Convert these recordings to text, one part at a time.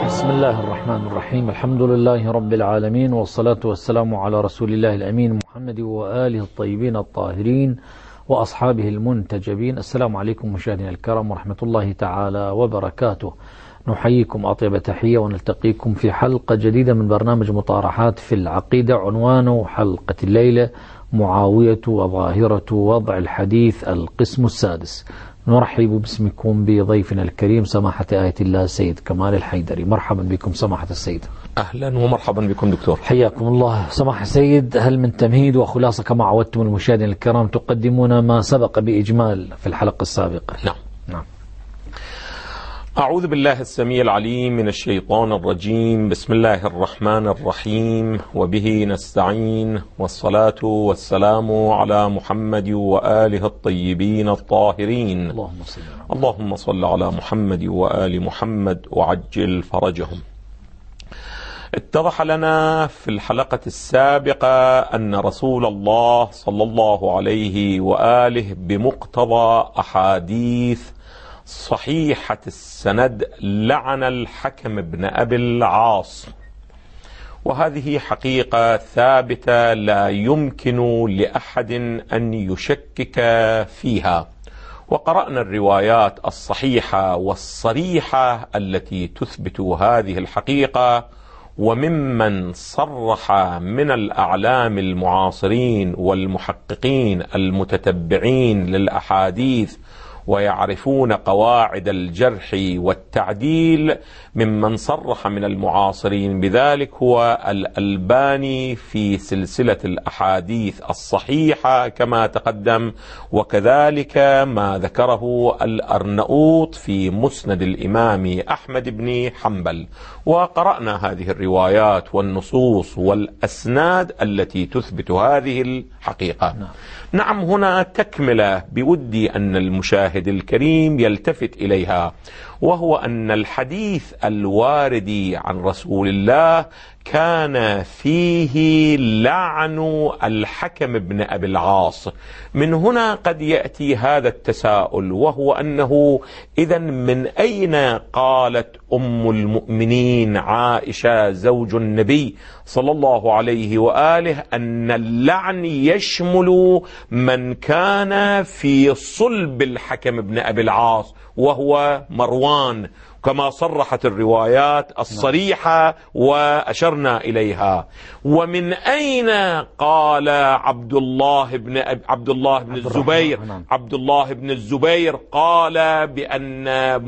بسم الله الرحمن الرحيم. الحمد لله رب العالمين، والصلاة والسلام على رسول الله الأمين محمد وآله الطيبين الطاهرين وأصحابه المنتجبين. السلام عليكم مشاهدينا الكرام ورحمة الله تعالى وبركاته. نحييكم أطيب تحية ونلتقيكم في حلقة جديدة من برنامج مطارحات في العقيدة. عنوان حلقة الليلة: معاوية وظاهرة وضع الحديث، القسم السادس. نرحب باسمكم بضيفنا الكريم سماحة آية الله سيد كمال الحيدري. مرحبا بكم سماحة السيد. أهلا ومرحبا بكم دكتور. حياكم الله. سماحة السيد، هل من تمهيد وخلاصة كما عودتم المشاهدين الكرام تقدمون ما سبق بإجمال في الحلقة السابقة؟ نعم. أعوذ بالله السميع العليم من الشيطان الرجيم. بسم الله الرحمن الرحيم، وبه نستعين، والصلاة والسلام على محمد وآله الطيبين الطاهرين. اللهم صل على محمد وآل محمد وعجل فرجهم. اتضح لنا في الحلقة السابقة أن رسول الله صلى الله عليه وآله بمقتضى أحاديث صحيحة السند لعن الحكم بن أبي العاص، وهذه حقيقة ثابتة لا يمكن لأحد أن يشكك فيها. وقرأنا الروايات الصحيحة والصريحة التي تثبت هذه الحقيقة، وممن صرح من الأعلام المعاصرين والمحققين المتتبعين للأحاديث ويعرفون قواعد الجرح والتعديل، ممن صرح من المعاصرين بذلك هو الألباني في سلسلة الأحاديث الصحيحة كما تقدم، وكذلك ما ذكره الأرنؤوط في مسند الإمام أحمد بن حنبل. وقرأنا هذه الروايات والنصوص والأسناد التي تثبت هذه الحقيقة. نعم، هنا تكملة بودي أن المشاهد الكريم يلتفت إليها، وهو أن الحديث الوارد عن رسول الله كان فيه لعن الحكم بن أبي العاص. من هنا قد يأتي هذا التساؤل، وهو أنه إذن من أين قالت أم المؤمنين عائشة زوج النبي صلى الله عليه وآله أن اللعن يشمل من كان في صلب الحكم بن أبي العاص وهو مروان، كما صرحت الروايات الصريحة وأشرنا إليها؟ ومن أين قال عبد الله بن الزبير قال بأن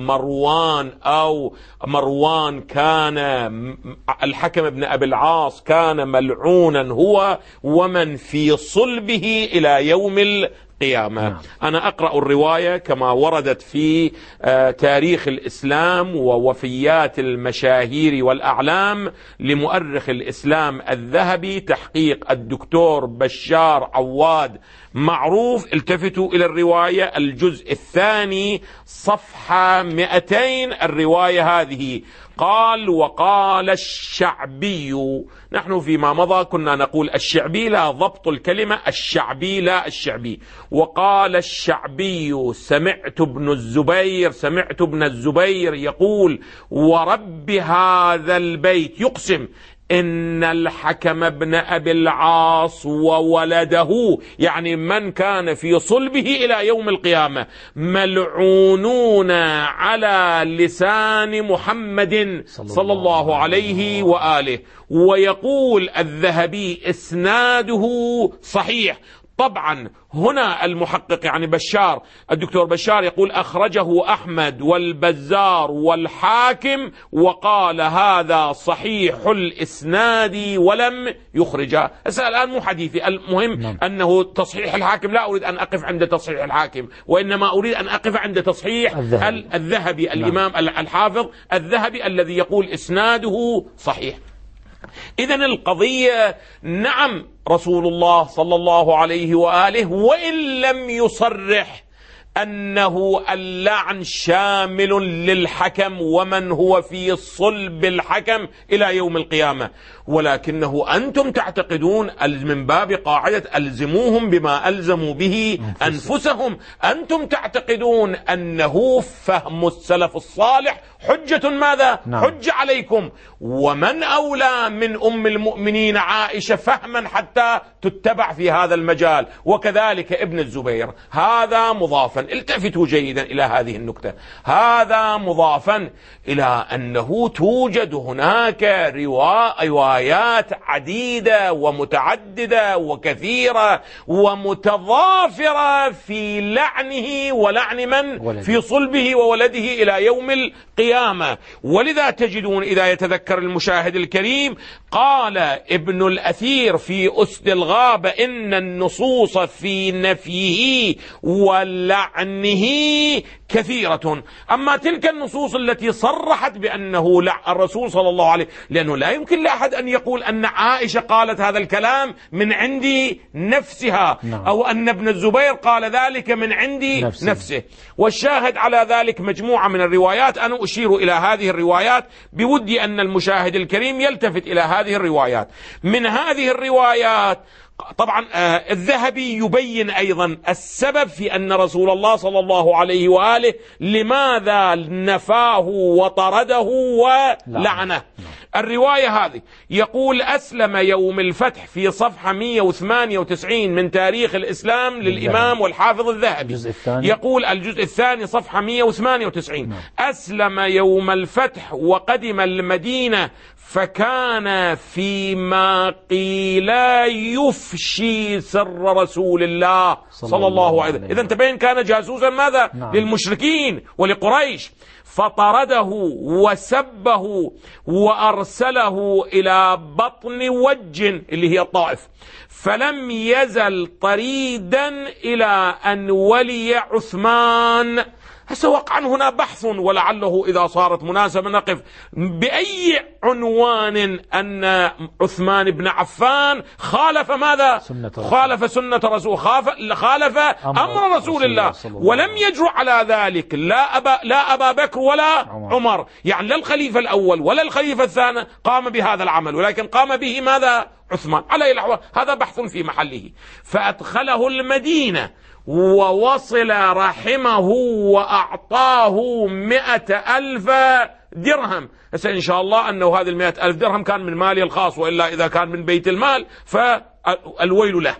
مروان كان الحكم بن أبي العاص كان ملعونا هو ومن في صلبه إلى يوم القيامة؟ أنا أقرأ الرواية كما وردت في تاريخ الإسلام ووفيات المشاهير والأعلام لمؤرخ الإسلام الذهبي، تحقيق الدكتور بشار عواد معروف. التفتوا إلى الرواية الجزء الثاني صفحة 200. الرواية هذه قال: وقال الشعبي. نحن فيما مضى كنا نقول الشعبي، لا ضبط الكلمة، الشعبي لا الشعبي. وقال الشعبي: سمعت ابن الزبير يقول: ورب هذا البيت، يقسم إن الحكم بن أبي العاص وولده، يعني من كان في صلبه إلى يوم القيامة، ملعونون على لسان محمد صلى الله عليه وآله. ويقول الذهبي: إسناده صحيح. طبعا هنا المحقق يعني بشار، الدكتور بشار يقول: أخرجه أحمد والبزار والحاكم وقال هذا صحيح الإسناد ولم يخرجه. الآن مو حديثي، المهم أنه تصحيح الحاكم. لا أريد أن أقف عند تصحيح الحاكم، وإنما أريد أن أقف عند تصحيح الذهبي الإمام الحافظ الذهبي الذي يقول إسناده صحيح. إذن القضية، نعم، رسول الله صلى الله عليه وآله وإن لم يصرح أنه اللعن شامل للحكم ومن هو في صلب الحكم إلى يوم القيامة، ولكنه أنتم تعتقدون من باب قاعدة ألزموهم بما ألزموا به أنفسهم، أنتم تعتقدون أنه فهم السلف الصالح حجة ماذا؟ حجة عليكم، ومن أولى من أم المؤمنين عائشة فهما حتى تتبع في هذا المجال، وكذلك ابن الزبير. هذا مضافا، التفتوا جيدا إلى هذه النكتة، هذا مضافا إلى أنه توجد هناك روايات عديدة ومتعددة وكثيرة ومتضافرة في لعنه ولعن من في صلبه وولده إلى يوم القيامة. ولذا تجدون إذا يتذكر المشاهد الكريم قال ابن الأثير في أسد الغابة إن النصوص في نفيه ولعنه كثيرة، أما تلك النصوص التي صرحت بأنه الرسول صلى الله عليه، لأنه لا يمكن لأحد أن يقول أن عائشة قالت هذا الكلام من عند نفسها أو أن ابن الزبير قال ذلك من عند نفسه. والشاهد على ذلك مجموعة من الروايات، أنا أشير إلى هذه الروايات بودي أن المشاهد الكريم يلتفت إلى هذه الروايات. من هذه الروايات طبعا الذهبي يبين أيضا السبب في أن رسول الله صلى الله عليه وآله لماذا نفاه وطرده ولعنه. الرواية هذه يقول أسلم يوم الفتح في صفحة 198 من تاريخ الإسلام للإمام والحافظ الذهبي، يقول الجزء الثاني صفحة 198 أسلم يوم الفتح وقدم المدينة فكان فيما قيل يفشي سر رسول الله صلى الله عليه وسلم. إذن تبين كان جاسوسا ماذا؟ للمشركين ولقريش، فطرده وسبه وأرسله إلى بطن وج اللي هي الطائف، فلم يزل طريدا إلى أن ولي عثمان. هسه وقعا هنا بحث، ولعله إذا صارت مناسبة نقف بأي عنوان أن عثمان بن عفان خالف ماذا؟ خالف سنة رسول، خالف أمر رسول الله، ولم يجرؤ على ذلك لا أبا بكر ولا عمر، يعني لا الخليفة الأول ولا الخليفة الثاني قام بهذا العمل، ولكن قام به ماذا؟ عثمان. على الأحوال هذا بحث في محله. فأدخله المدينة ووصل رحمه وأعطاه 100,000 درهم. هسه إن شاء الله أنه هذه 100,000 درهم كان من مالي الخاص، وإلا إذا كان من بيت المال فالويل له،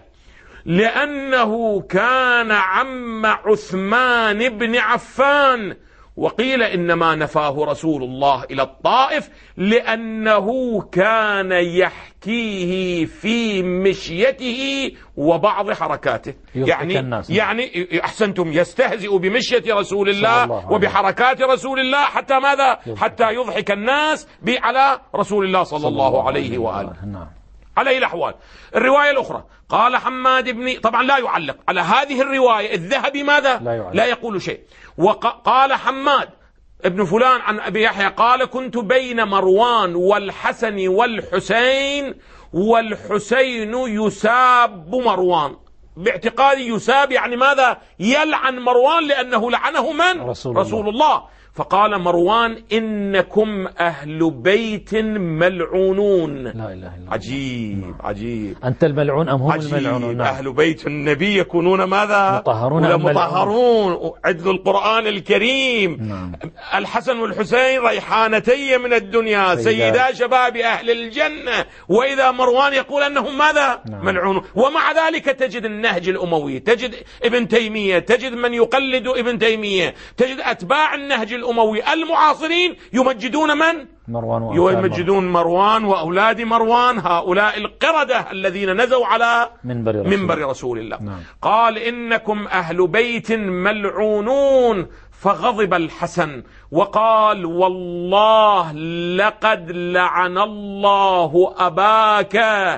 لأنه كان عم عثمان بن عفان. وقيل إنما نفاه رسول الله إلى الطائف لأنه كان يحكيه في مشيته وبعض حركاته، يعني أحسنتم، يستهزئ بمشية رسول الله وبحركات رسول الله حتى ماذا؟ حتى يضحك الناس على رسول الله صلى الله عليه وآله. على الأحوال الرواية الأخرى قال حماد بن، طبعا لا يعلق على هذه الرواية الذهبي ماذا؟ لا يقول شيء. وقال حماد ابن فلان عن أبي يحيى قال كنت بين مروان والحسن والحسين، والحسين يساب مروان، باعتقادي يساب يعني ماذا؟ يلعن مروان لأنه لعنه من؟ رسول الله. فقال مروان إنكم أهل بيت ملعونون. لا إله إلا الله. عجيب عجيب. أنت الملعون أم هم الملعونون؟ أهل بيت النبي يكونون ماذا؟ مطهرون. عدل القرآن الكريم. الحسن والحسين ريحانتي من الدنيا، سيدا شباب أهل الجنة، وإذا مروان يقول أنهم ماذا؟ ملعونون. ومع ذلك تجد النهج الأموي، تجد ابن تيمية، تجد من يقلد ابن تيمية، تجد أتباع النهج الأموي المعاصرين يمجدون من؟ يمجدون مروان وأولاد مروان، هؤلاء القردة الذين نزوا على منبر رسول الله. قال إنكم أهل بيت ملعونون. فغضب الحسن وقال والله لقد لعن الله أباك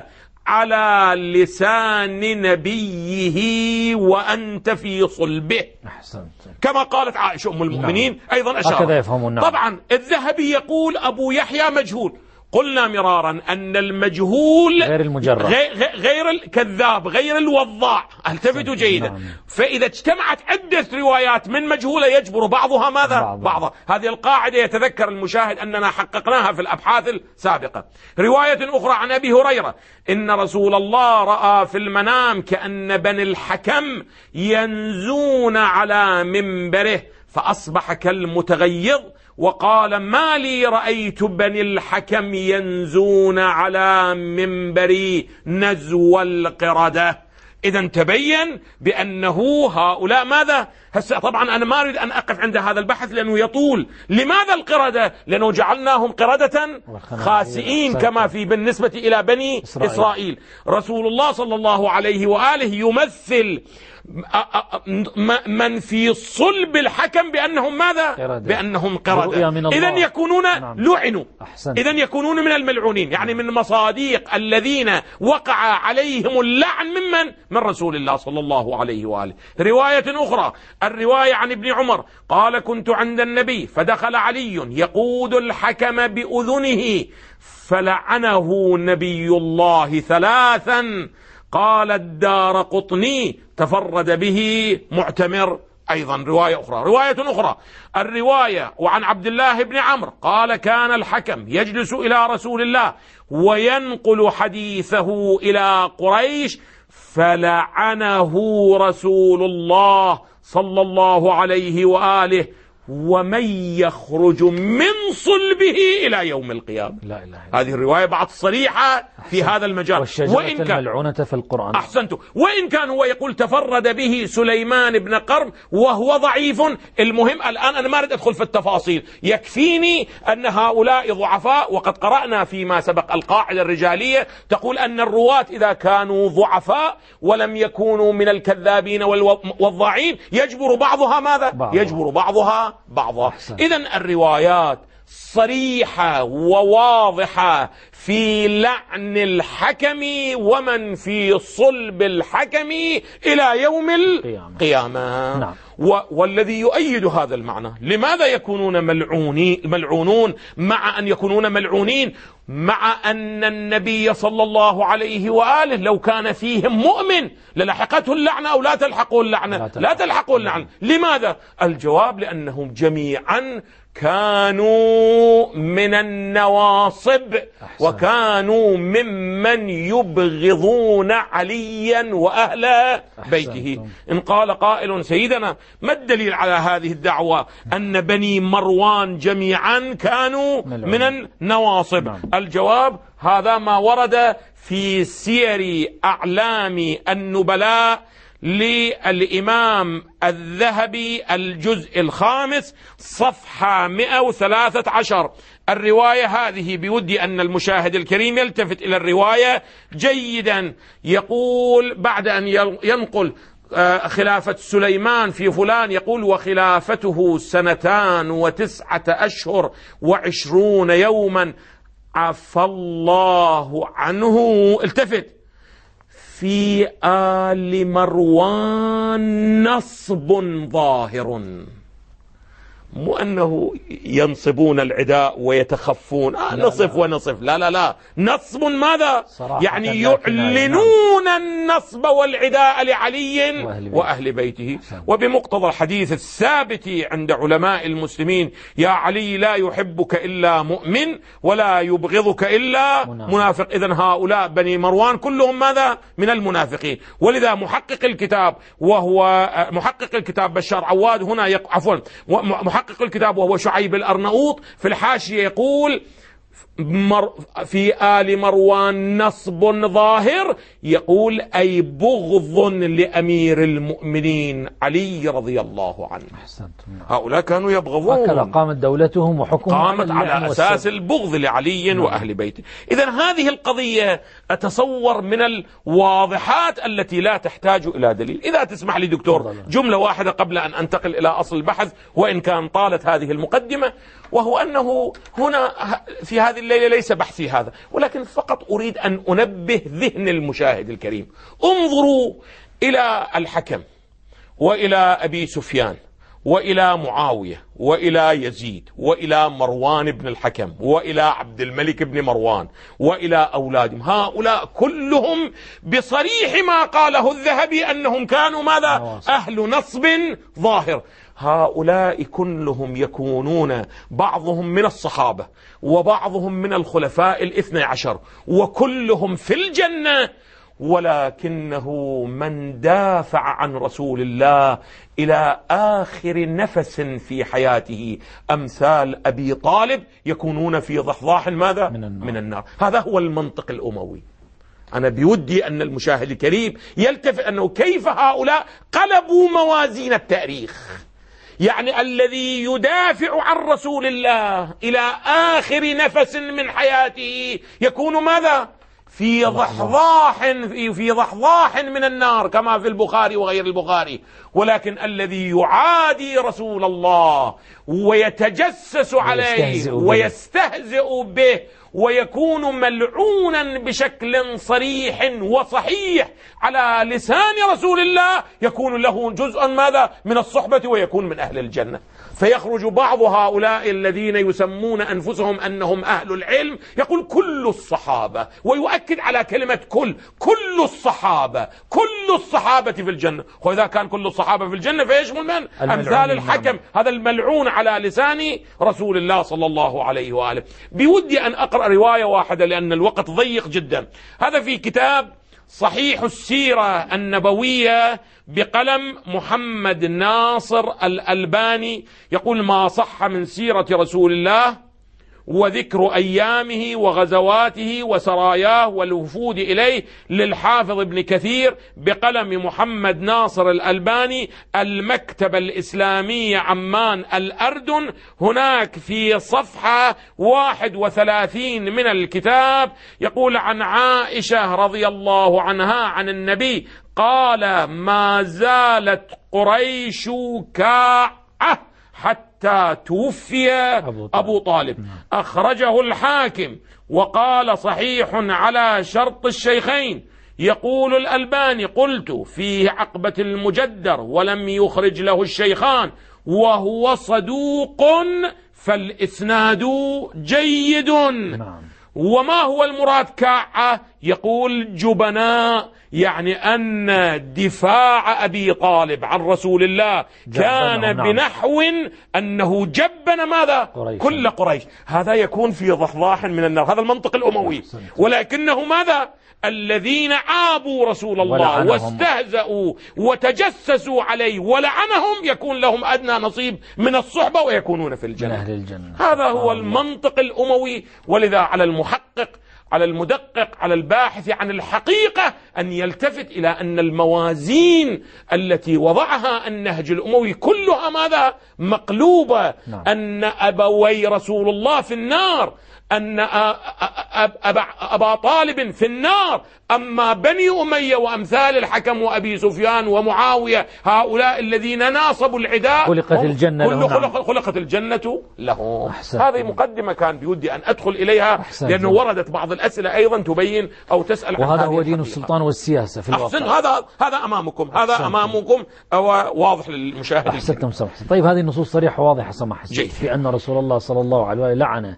على لسان نبيه وأنت في صلبه. أحسنت. كما قالت عائشة أم المؤمنين أيضا أشار. طبعا الذهبي يقول أبو يحيى مجهول، قلنا مرارا أن المجهول غير المجرد، غير الكذاب، غير الوضاع. التفتوا جيدا. فإذا اجتمعت عدة روايات من مجهولة يجبر بعضها ماذا؟ بعضها. هذه القاعدة يتذكر المشاهد أننا حققناها في الأبحاث السابقة. رواية أخرى عن أبي هريرة إن رسول الله رأى في المنام كأن بني الحكم ينزون على منبره فأصبح كالمتغيظ وقال ما لي رأيت بني الحكم ينزون على منبري نزو القردة. إذا تبين بأنه هؤلاء ماذا؟ هسه طبعا أنا ما أريد أن أقف عند هذا البحث لأنه يطول. لماذا القردة؟ لأنه جعلناهم قردة خاسئين كما في بالنسبة إلى بني إسرائيل. رسول الله صلى الله عليه وآله يمثل من في صلب الحكم بأنهم ماذا؟ بأنهم قردة. إذن يكونون لعنوا، إذن يكونون من الملعونين، يعني من مصاديق الذين وقع عليهم اللعن من رسول الله صلى الله عليه وآله. رواية أخرى، الرواية عن ابن عمر قال كنت عند النبي فدخل علي يقود الحكم بأذنه فلعنه نبي الله ثلاثا. قال الدارقطني تفرد به معتمر. أيضا رواية أخرى الرواية وعن عبد الله بن عمرو قال كان الحكم يجلس إلى رسول الله وينقل حديثه إلى قريش فلعنه رسول الله صلى الله عليه وآله ومن يخرج من صلبه إلى يوم القيامة. لا إله إلا هذه الرواية بعد صريحة في هذا المجال. وإن كان الملعونة في القرآن. أحسنت. وإن كان هو يقول تفرد به سليمان بن قرن وهو ضعيف. المهم الآن أنا ما أريد أدخل في التفاصيل، يكفيني أن هؤلاء ضعفاء. وقد قرأنا فيما سبق القاعدة الرجالية تقول أن الرواة إذا كانوا ضعفاء ولم يكونوا من الكذابين والوضاعين يجبر بعضها ماذا؟ يجبر بعضها بعضها. إذن الروايات صريحة وواضحة في لعن الحكم ومن في صلب الحكم إلى يوم القيامة. نعم. والذي يؤيد هذا المعنى لماذا يكونون ملعونون مع أن يكونون ملعونين مع أن النبي صلى الله عليه وآله لو كان فيهم مؤمن للحقته اللعنة أو لا تلحقه اللعنة؟ لا تلحقه اللعنة. لماذا؟ الجواب لأنهم جميعا كانوا من النواصب وكانوا ممن يبغضون عليا وأهل بيته. إن قال قائل سيدنا ما الدليل على هذه الدعوة أن بني مروان جميعا كانوا من النواصب؟ الجواب هذا ما ورد في سير أعلام النبلاء للإمام الذهبي الجزء 5 صفحة 113. الرواية هذه بودي أن المشاهد الكريم يلتفت إلى الرواية جيدا. يقول بعد أن ينقل خلافة سليمان في فلان يقول وخلافته 2 و9 و20 يوما عفى الله عنه. التفت في آل مروان نصب ظاهر، مو أنه ينصبون العداء ويتخفون نصف ونصف، لا نصب ماذا؟ يعني يعلنون النصب والعداء لعلي وأهل بيته. وبمقتضى الحديث الثابت عند علماء المسلمين يا علي لا يحبك إلا مؤمن ولا يبغضك إلا منافق. إذن هؤلاء بني مروان كلهم ماذا؟ من المنافقين. ولذا محقق الكتاب وهو محقق الكتاب بشار عواد هنا محقق الكتاب وهو شعيب الأرناؤوط في الحاشية يقول في آل مروان نصب ظاهر، يقول أي بغض لأمير المؤمنين علي رضي الله عنه. هؤلاء كانوا يبغضون، هكذا قامت دولتهم وحكمهم قامت على أساس البغض لعلي وأهل بيته. إذن هذه القضية أتصور من الواضحات التي لا تحتاج إلى دليل. إذا تسمح لي دكتور جملة واحدة قبل أن أنتقل إلى أصل البحث وإن كان طالت هذه المقدمة، وهو أنه هنا في هذه الليلة ليس بحثي هذا، ولكن فقط أريد أن أنبه ذهن المشاهد الكريم. انظروا إلى الحكم وإلى أبي سفيان وإلى معاوية وإلى يزيد وإلى مروان بن الحكم وإلى عبد الملك بن مروان وإلى أولادهم، هؤلاء كلهم بصريح ما قاله الذهبي أنهم كانوا ماذا؟ أهل نصب ظاهر. هؤلاء كلهم يكونون بعضهم من الصحابة وبعضهم من الخلفاء الاثني عشر وكلهم في الجنة، ولكنه من دافع عن رسول الله إلى آخر نفس في حياته أمثال أبي طالب يكونون في ضحضاح ماذا؟ من النار. هذا هو المنطق الأموي. أنا بودي أن المشاهد الكريم يلتفت أنه كيف هؤلاء قلبوا موازين التاريخ. يعني الذي يدافع عن رسول الله إلى آخر نفس من حياته يكون ماذا؟ في ضحضاح من النار كما في البخاري وغير البخاري. ولكن الذي يعادي رسول الله ويتجسس عليه ويستهزئ به ويكون ملعونا بشكل صريح وصحيح على لسان رسول الله يكون له جزء ماذا؟ من الصحبة ويكون من أهل الجنة. فيخرج بعض هؤلاء الذين يسمون أنفسهم أنهم أهل العلم يقول كل الصحابة، ويؤكد على كلمة كل الصحابة في الجنة. وإذا كان كل الصحابة في الجنة فيشمل من؟ أمثال الحكم، هذا الملعون على لسان رسول الله صلى الله عليه وآله. بودي أن أقرأ رواية واحدة لأن الوقت ضيق جدا. هذا في كتاب صحيح السيرة النبوية بقلم محمد ناصر الألباني، يقول ما صح من سيرة رسول الله وذكر أيامه وغزواته وسراياه والوفود إليه للحافظ ابن كثير بقلم محمد ناصر الألباني، المكتبة الإسلامية عمان الأردن. هناك في صفحة 31 من الكتاب يقول عن عائشة رضي الله عنها عن النبي قال ما زالت قريش كاعة حتى توفي أبو طالب. أخرجه الحاكم وقال صحيح على شرط الشيخين. يقول الألباني قلت فيه عقبة المجدر ولم يخرج له الشيخان وهو صدوق فالإسناد جيد. وما هو المراد كاعة؟ يقول جبناء، يعني أن دفاع أبي طالب عن رسول الله كان بنحو أنه جبن ماذا؟ كل قريش. هذا يكون في ضحضاح من النار. هذا المنطق الأموي. ولكنه ماذا؟ الذين عابوا رسول الله واستهزأوا وتجسسوا عليه ولعنهم يكون لهم أدنى نصيب من الصحبة ويكونون في الجنة. هذا هو المنطق الأموي. ولذا على المحقق، على المدقق، على الباحث عن الحقيقة أن يلتفت إلى أن الموازين التي وضعها النهج الأموي كلها ماذا؟ مقلوبة. أن أبوي رسول الله في النار، أن أبا طالب في النار، أما بني أمية وأمثال الحكم وأبي سفيان ومعاوية هؤلاء الذين ناصبوا العداء خلقت الجنة لهم. هذه مقدمة كان بودي أن أدخل إليها لأنه وردت بعض الأسئلة أيضا تبين أو تسأل. وهذا هو دين السلطان والسياسة في الواقع. هذا أمامكم، هذا أمامكم واضح للمشاهد. أحسنتم سمحت. طيب هذه النصوص صريحة واضحة سمحت في أن رسول الله صلى الله عليه وسلم لعن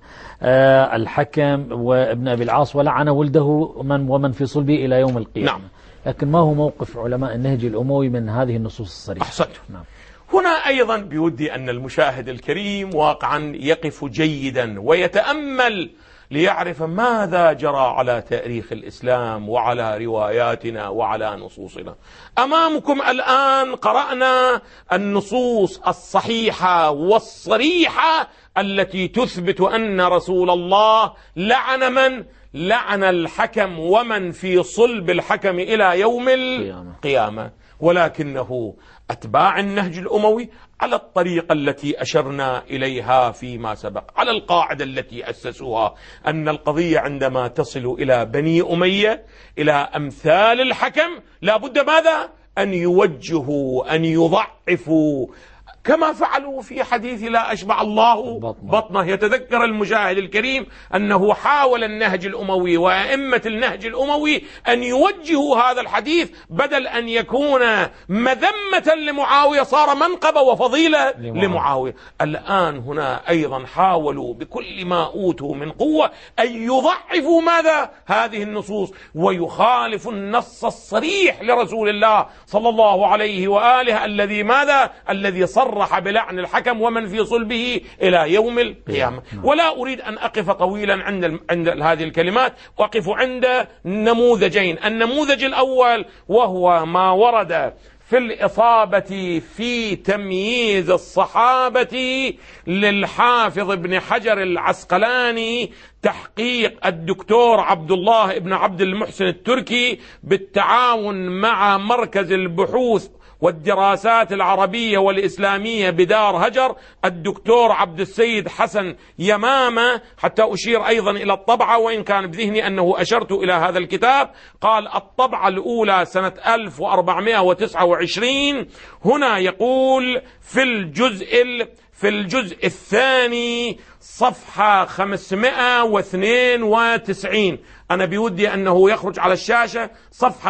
الحكم وابن أبي العاص ولعن ولده ومن في صلبه إلى يوم القيامة. نعم. لكن ما هو موقف علماء النهج الأموي من هذه النصوص الصريحة؟ أحسنت. نعم. هنا أيضا بودي أن المشاهد الكريم واقعا يقف جيدا ويتأمل ليعرف ماذا جرى على تاريخ الإسلام وعلى رواياتنا وعلى نصوصنا. أمامكم الآن قرأنا النصوص الصحيحة والصريحة التي تثبت أن رسول الله لعن من؟ لعن الحكم ومن في صلب الحكم إلى يوم القيامة. ولكنه أتباع النهج الأموي على الطريقة التي أشرنا إليها فيما سبق، على القاعدة التي أسسوها، أن القضية عندما تصل إلى بني أمية، إلى أمثال الحكم، لا بد ماذا؟ أن يوجهوا، أن يضعفوا كما فعلوا في حديث لا أشبع الله بطنه. يتذكر المشاهد الكريم أنه حاول النهج الأموي وأئمة النهج الأموي أن يوجهوا هذا الحديث بدل أن يكون مذمة لمعاوية صار منقبة وفضيلة لمعاوية. الآن هنا أيضا حاولوا بكل ما أوتوا من قوة أن يضعفوا ماذا؟ هذه النصوص، ويخالف النص الصريح لرسول الله صلى الله عليه وآله الذي ماذا؟ الذي صرح بلعن الحكم ومن في صلبه إلى يوم القيامة. ولا أريد أن أقف طويلا عند هذه الكلمات، وأقف عند نموذجين. النموذج الأول وهو ما ورد في الإصابة في تمييز الصحابة للحافظ ابن حجر العسقلاني، تحقيق الدكتور عبد الله ابن عبد المحسن التركي بالتعاون مع مركز البحوث والدراسات العربية والإسلامية بدار هجر الدكتور عبد السيد حسن يمامة. حتى أشير أيضا إلى الطبعة، وإن كان بذهني أنه أشرت إلى هذا الكتاب. قال الطبعة الأولى سنة 1429. هنا يقول في الجزء الثاني صفحة 592. أنا بودي أنه يخرج على الشاشة صفحة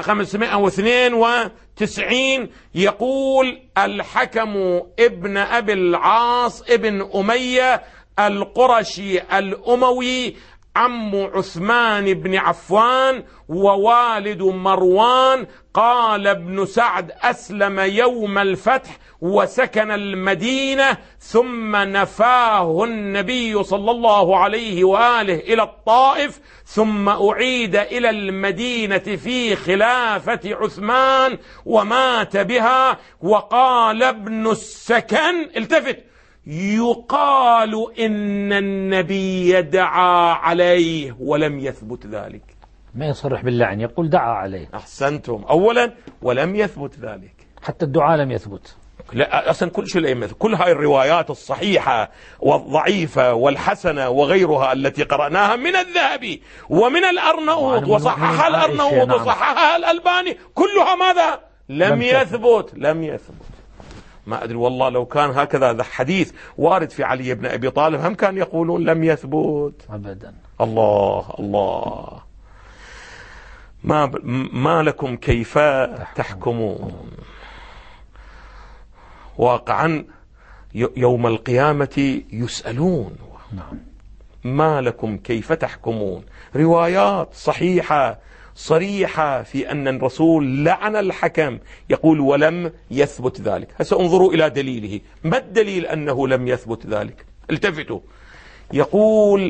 592. يقول الحكم ابن أبي العاص ابن أمية القرشي الأموي عم عثمان بن عفان ووالد مروان. قال ابن سعد أسلم يوم الفتح وسكن المدينة، ثم نفاه النبي صلى الله عليه وآله إلى الطائف، ثم أعيد إلى المدينة في خلافة عثمان ومات بها. وقال ابن السكن، التفت، يقال إن النبي دعا عليه ولم يثبت ذلك. ما يصرح باللعن، يقول دعا عليه. أحسنتم. أولا ولم يثبت ذلك، حتى الدعاء لم يثبت. لا أصلا كل شيء لا يثبت. كل هاي الروايات الصحيحة والضعيفة والحسنة وغيرها التي قرأناها من الذهبي ومن الأرنؤوط وصححها الأرنؤوط وصححها الألباني، كلها ماذا؟ لم يثبت. ما أدري والله لو كان هكذا هذا حديث وارد في علي بن أبي طالب هم كان يقولون لم يثبت أبدا. الله ما لكم كيف تحكمون. واقعا يوم القيامة يسألون ما لكم كيف تحكمون. روايات صحيحة صريحة في أن الرسول لعن الحكم، يقول ولم يثبت ذلك. سأنظروا إلى دليله. ما الدليل أنه لم يثبت ذلك؟ التفتوا. يقول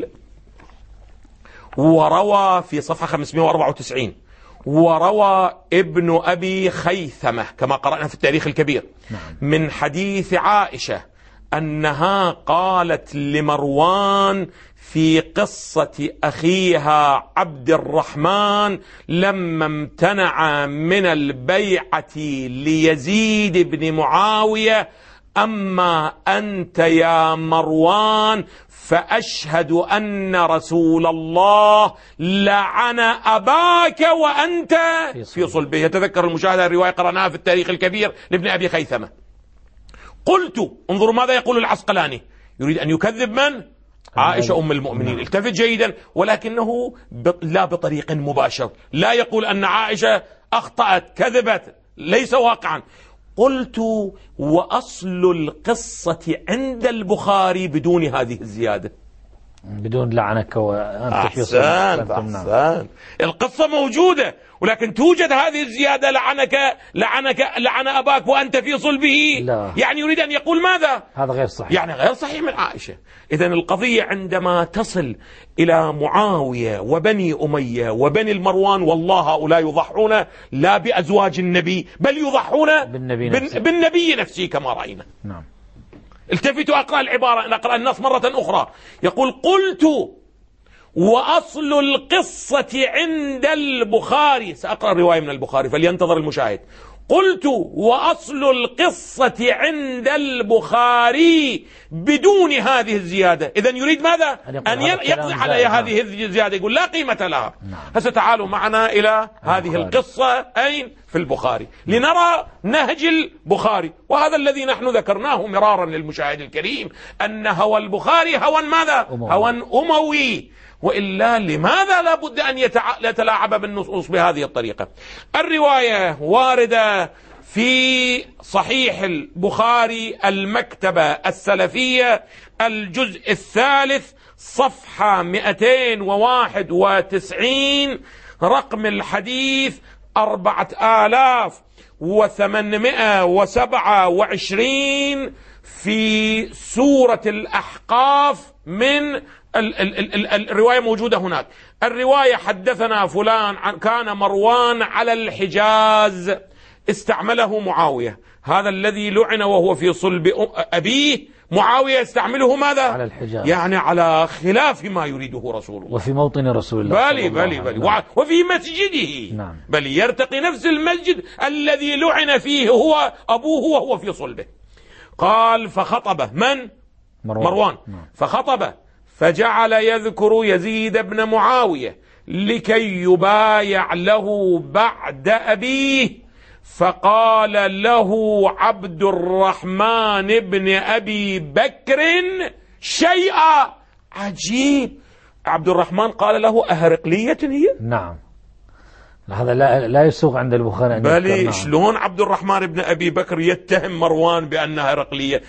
وروى في صفحة 594 وروى ابن أبي خيثمة كما قرأنا في التاريخ الكبير من حديث عائشة أنها قالت لمروان في قصة أخيها عبد الرحمن لما امتنع من البيعة ليزيد بن معاوية: أما أنت يا مروان فأشهد أن رسول الله لعن أباك وأنت في صلبه. يتذكر المشاهدة الرواية قرأناها في التاريخ الكبير لابن أبي خيثمة. قلت انظروا ماذا يقول العسقلاني، يريد أن يكذب من؟ عائشة أم المؤمنين. التفت جيدا، ولكنه لا بطريق مباشر، لا يقول أن عائشة أخطأت كذبت، ليس واقعا. قلت وأصل القصة عند البخاري بدون هذه الزيادة، بدون لعنك وأنت أحسن. القصة موجودة ولكن توجد هذه الزيادة لعن أباك وأنت في صلبه. لا. يعني يريد أن يقول ماذا؟ هذا غير صحيح، يعني غير صحيح من عائشة. إذن القضية عندما تصل إلى معاوية وبني أمية وبني المروان، والله هؤلاء يضحون لا بأزواج النبي بل يضحون بالنبي نفسه كما رأينا. نعم. التفتوا، أقرأ العبارة، أقرأ النص مرة أخرى. يقول قلت وأصل القصة عند البخاري، سأقرأ الرواية من البخاري فلينتظر المشاهد. قلت وأصل القصة عند البخاري بدون هذه الزيادة. إذن يريد ماذا؟ أن يقضي على هذه الزيادة، يقول لا قيمة لها. هسه تعالوا معنا إلى هذه القصة أين؟ في البخاري، لنرى نهج البخاري. وهذا الذي نحن ذكرناه مرارا للمشاهد الكريم، أن هوى البخاري هوى ماذا؟ هوى أموي، وإلا لماذا لا بد أن يتلاعب بالنصوص بهذه الطريقة؟ الرواية واردة في صحيح البخاري المكتبة السلفية الجزء الثالث صفحة 291 رقم الحديث 4827 في سورة الأحقاف. من الرواية موجودة هناك. الرواية حدثنا فلان كان مروان على الحجاز استعمله معاوية، هذا الذي لعن وهو في صلب أبيه، معاوية يستعمله ماذا؟ على الحجاز، يعني على خلاف ما يريده رسول الله، وفي موطن رسول الله بل وفي مسجده. نعم. بل يرتقي نفس المسجد الذي لعن فيه هو أبوه وهو في صلبه. قال فخطب من؟ مروان. فخطب فجعل يذكر يزيد بن معاوية لكي يبايع له بعد أبيه، فقال له عبد الرحمن بن أبي بكر شيئا عجيب. عبد الرحمن قال له أهرقلية هي؟ نعم، هذا لا يسوغ عند البخاري أن بل نعم. شلون عبد الرحمن بن أبي بكر يتهم مروان بأنها هرقلية؟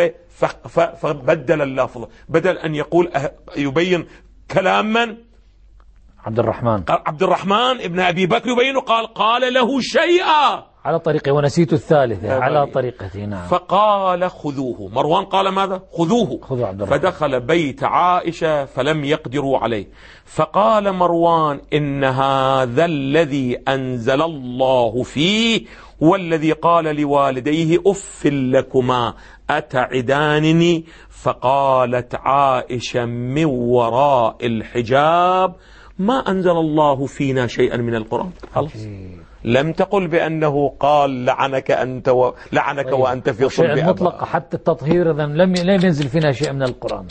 فبدل اللفظ، بدل أن يقول يبين كلام من؟ عبد الرحمن ابن أبي بكر يبين، قال له شيئا على طريقه، ونسيت الثالثة على طريقته. نعم. فقال خذوه. مروان قال ماذا؟ خذوه عبد الرحمن. فدخل بيت عائشة فلم يقدروا عليه، فقال مروان إن هذا الذي أنزل الله فيه والذي قال لوالديه أف لكما أتعدانني. فقالت عائشة من وراء الحجاب ما أنزل الله فينا شيئا من القرآن. خلاص، لم تقل بأنه قال لعنك أنت وأنت في صلب أباك. مطلق حتى التطهير لم ينزل فينا شيء من القرآن.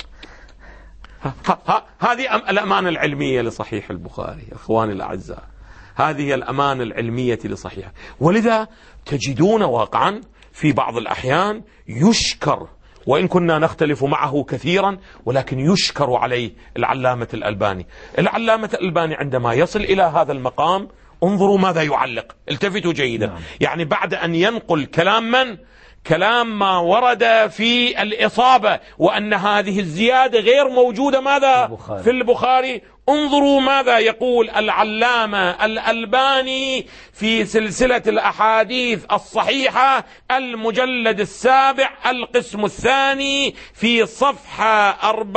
هذه الأمانة العلمية لصحيح البخاري إخواني الأعزاء، هذه الأمانة العلمية لصحيح. ولذا تجدون واقعا في بعض الأحيان يشكر، وإن كنا نختلف معه كثيرا، ولكن يشكر عليه العلامة الألباني. العلامة الألباني عندما يصل إلى هذا المقام انظروا ماذا يعلق، التفتوا جيدا. نعم. يعني بعد أن ينقل كلام ما ورد في الإصابة وأن هذه الزيادة غير موجودة ماذا؟ في البخاري. انظروا ماذا يقول العلامة الألباني في سلسلة الأحاديث الصحيحة المجلد 7 القسم الثاني في صفحة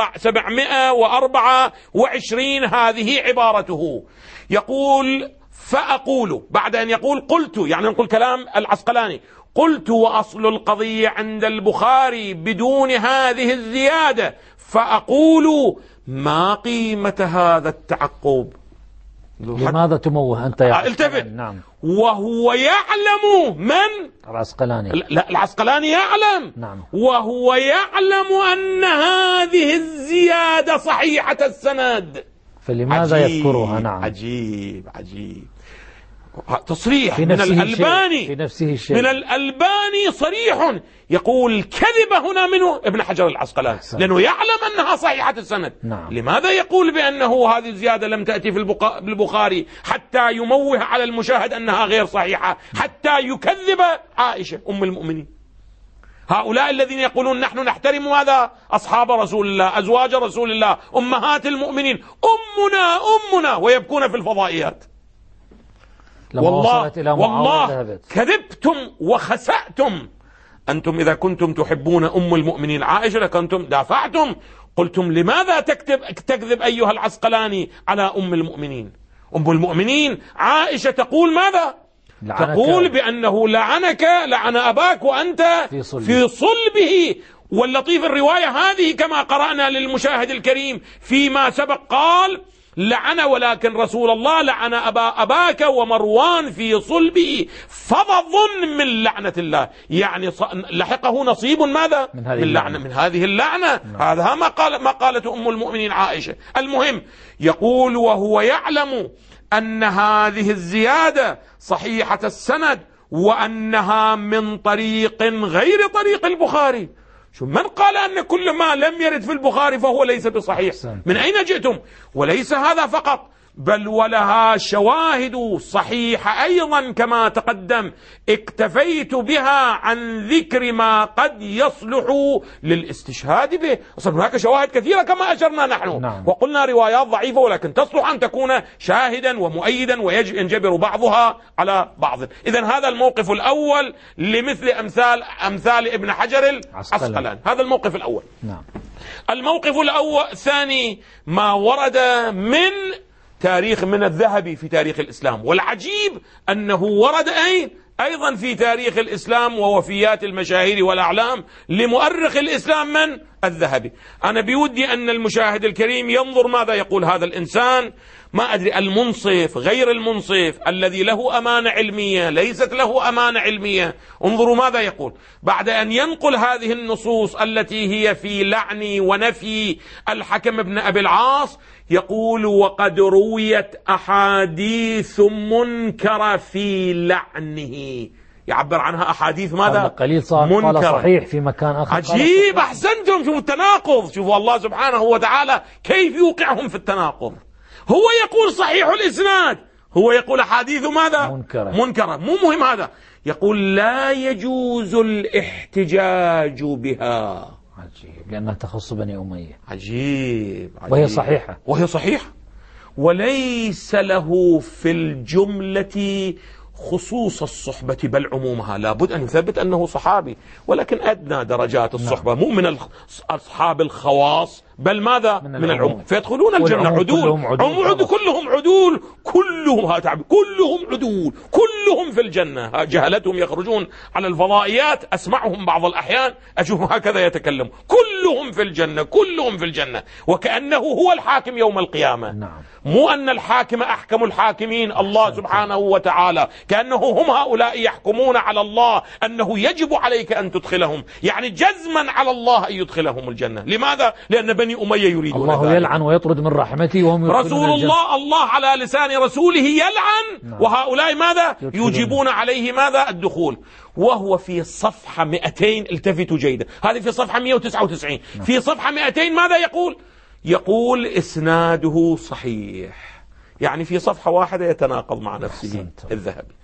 724. هذه عبارته، يقول فأقول، بعد أن يقول قلت، يعني نقول كلام العسقلاني، قلت وأصل القضية عند البخاري بدون هذه الزيادة، فأقول ما قيمة هذا التعقب؟ لماذا تموه أنت يا التفت. نعم. وهو يعلم من؟ العسقلاني. لا، العسقلاني يعلم. نعم. وهو يعلم أن هذه الزيادة صحيحة السند، فلماذا يذكرها؟ نعم. عجيب تصريح من الألباني في نفسه الشيء. من الألباني صريح، يقول كذب هنا منه ابن حجر العسقلاني لأنه يعلم أنها صحيحة السند. نعم. لماذا يقول بأنه هذه الزيادة لم تأتي في البخاري حتى يموه على المشاهد أنها غير صحيحة، حتى يكذب عائشة أم المؤمنين؟ هؤلاء الذين يقولون نحن نحترم ماذا؟ أصحاب رسول الله، أزواج رسول الله، أمهات المؤمنين، أمنا، ويبكون في الفضائيات. والله كذبتم وخسأتم. أنتم إذا كنتم تحبون أم المؤمنين عائشة لكنتم دافعتم، قلتم لماذا تكذب أيها العسقلاني على أم المؤمنين؟ أم المؤمنين عائشة تقول ماذا؟ تقول بأنه لعن أباك وأنت في صلبه. واللطيف الرواية هذه كما قرأنا للمشاهد الكريم فيما سبق، قال لعن، ولكن رسول الله لعن أباك ومروان في صلبه فظ من لعنة الله، يعني لحقه نصيب ماذا؟ من هذه اللعنة. هذا ما قالت أم المؤمنين عائشة. المهم يقول وهو يعلم أن هذه الزيادة صحيحة السند وأنها من طريق غير طريق البخاري. شو من قال أن كل ما لم يرد في البخاري فهو ليس بصحيح؟ من أين جئتم؟ وليس هذا فقط، بل ولها شواهد صحيحة أيضا كما تقدم، اكتفيت بها عن ذكر ما قد يصلح للاستشهاد به. أصلا هناك شواهد كثيرة كما أشرنا نحن، وقلنا روايات ضعيفة ولكن تصلح أن تكون شاهدا ومؤيدا وينجبر بعضها على بعض. إذن هذا الموقف الأول لمثل أمثال ابن حجر العسقلاني. هذا الموقف الأول. الموقف الثاني ما ورد من الذهبي في تاريخ الإسلام، والعجيب أنه ورد أيضا في تاريخ الإسلام ووفيات المشاهير والأعلام لمؤرخ الإسلام من؟ الذهبي. أنا بودي أن المشاهد الكريم ينظر ماذا يقول هذا الإنسان، ما أدري المنصف غير المنصف، الذي له أمانة علمية ليست له أمانة علمية. انظروا ماذا يقول بعد أن ينقل هذه النصوص التي هي في لعن ونفي الحكم بن أبي العاص. يقول وقد رويت أحاديث منكرة في لعنه، يعبر عنها أحاديث ماذا؟ قليل قال صحيح في مكان آخر. عجيب، أحسنتم، شوفوا التناقض، شوفوا الله سبحانه وتعالى كيف يوقعهم في التناقض. هو يقول صحيح الإسناد، هو يقول أحاديث ماذا؟ منكرة. مو مهم هذا، يقول لا يجوز الاحتجاج بها. عجيب، لأنها تخص بني أمية. عجيب. وهي صحيحة وليس له في الجملة خصوص الصحبة بل عمومها. لابد أن يثبت أنه صحابي، ولكن أدنى درجات الصحبة، مو من أصحاب الخواص بل ماذا؟ من العموم. فيدخلون الجنة عدول، كلهم عدول، كلهم عدول، كلهم في الجنة. جهلتهم يخرجون على الفضائيات، أسمعهم بعض الأحيان أشوف هكذا يتكلم، كلهم في الجنة، كلهم في الجنة، وكأنه هو الحاكم يوم القيامة. مو أن الحاكم أحكم الحاكمين الله سبحانه وتعالى، كأنه هم هؤلاء يحكمون على الله أنه يجب عليك أن تدخلهم، يعني جزما على الله أن يدخلهم الجنة. لماذا؟ لأن بني أمية يريدون الله ذلك. يلعن ويطرد من رحمته وهم رسول الله على لسان رسوله يلعن، وهؤلاء ماذا؟ يجيبون عليه ماذا؟ الدخول. وهو في صفحة 200، التفتوا جيدا، هذه في صفحة 199. في صفحة 200 ماذا يقول؟ يقول إسناده صحيح، يعني في صفحة واحدة يتناقض مع نفسه الذهبي.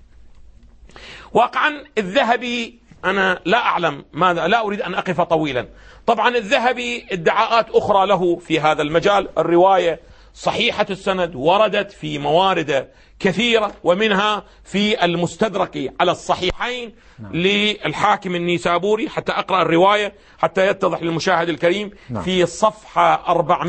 واقعا الذهبي أنا لا أعلم ماذا، لا أريد أن أقف طويلا. طبعا الذهبي ادعاءات أخرى له في هذا المجال. الرواية صحيحة السند وردت في موارد كثيرة، ومنها في المستدرك على الصحيحين للحاكم النيسابوري. حتى أقرأ الرواية حتى يتضح للمشاهد الكريم. في صفحة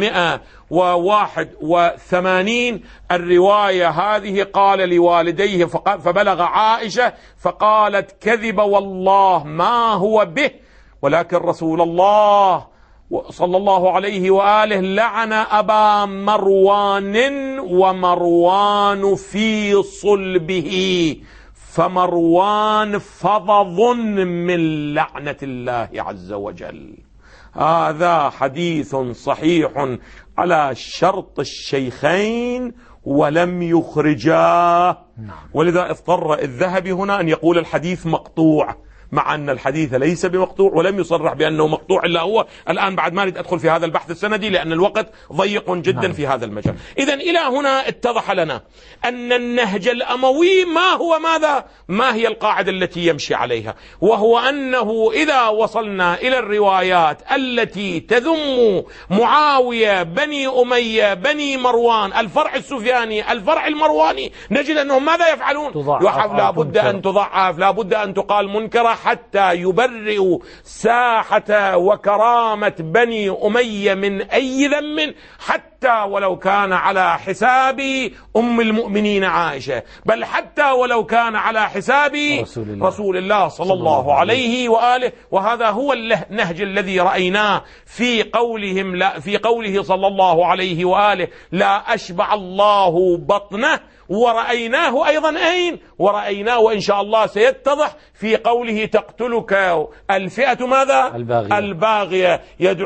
481 الرواية هذه: قال لوالديه فبلغ عائشة فقالت كذب والله ما هو به، ولكن رسول الله صلى الله عليه وآله لعن أبا مروان ومروان في صلبه، فمروان فظظ من لعنة الله عز وجل. هذا حديث صحيح على شرط الشيخين ولم يخرجاه، ولذا اضطر الذهبي هنا أن يقول الحديث مقطوع، مع أن الحديث ليس بمقطوع، ولم يصرح بأنه مقطوع إلا هو. الآن بعد ما أدخل في هذا البحث السندي لأن الوقت ضيق جدا في هذا المجال. إذن إلى هنا اتضح لنا أن النهج الأموي ما هو ماذا؟ ما هي القاعدة التي يمشي عليها؟ وهو أنه إذا وصلنا إلى الروايات التي تذم معاوية، بني أمية، بني مروان، الفرع السفياني، الفرع المرواني، نجد أنهم ماذا يفعلون؟ لا بد أن تضعف، لا بد أن تقال منكرة، حتى يبرئوا ساحة وكرامة بني أمية من أي ذم، حتى حتى ولو كان على حساب أم المؤمنين عائشة، بل حتى ولو كان على حساب رسول الله صلى الله عليه وآله. وهذا هو النهج الذي رأيناه في قوله صلى الله عليه وآله: لا أشبع الله بطنه. ورأيناه أيضا أين؟ ورأيناه وإن شاء الله سيتضح في قوله: تقتلك الفئة ماذا؟ الباغية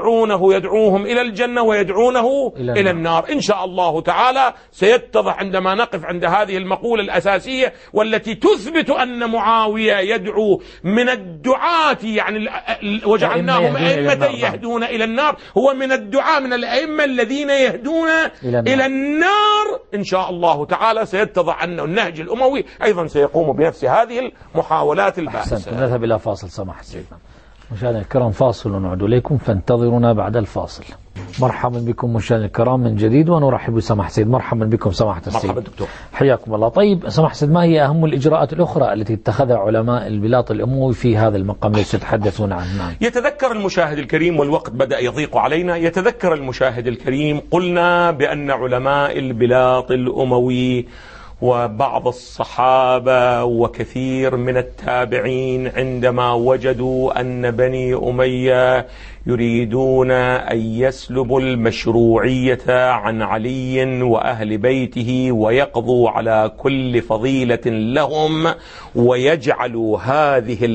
يدعوهم إلى الجنة ويدعونه إلى النار. إن شاء الله تعالى سيتضح عندما نقف عند هذه المقولة الأساسية، والتي تثبت أن معاوية يدعو من الدعاة، يعني وجعلناهم أئمة يهدون إلى النار، هو من الدعاة، من الأئمة الذين يهدون إلى النار. إن شاء الله تعالى سيتضح أن النهج الأموي أيضا سيقوم بنفس هذه المحاولات الباحثة. نذهب إلى فاصل سماحة سيدنا. مشاهدينا الكرام، فاصل ونعود إليكم، فانتظرونا بعد الفاصل. مرحبا بكم مشاهدينا الكرام من جديد، ونرحب بسماحة السيد. مرحبا بكم سماحة السيد. مرحبا دكتور، حياكم الله. طيب سماحة السيد، ما هي أهم الإجراءات الأخرى التي اتخذها علماء البلاط الأموي في هذا المقام الذي تتحدثون عنه؟ يتذكر المشاهد الكريم، والوقت بدأ يضيق علينا، يتذكر المشاهد الكريم قلنا بأن علماء البلاط الأموي وبعض الصحابة وكثير من التابعين عندما وجدوا أن بني أمية يريدون أن يسلبوا المشروعية عن علي وأهل بيته ويقضوا على كل فضيلة لهم ويجعلوا هذه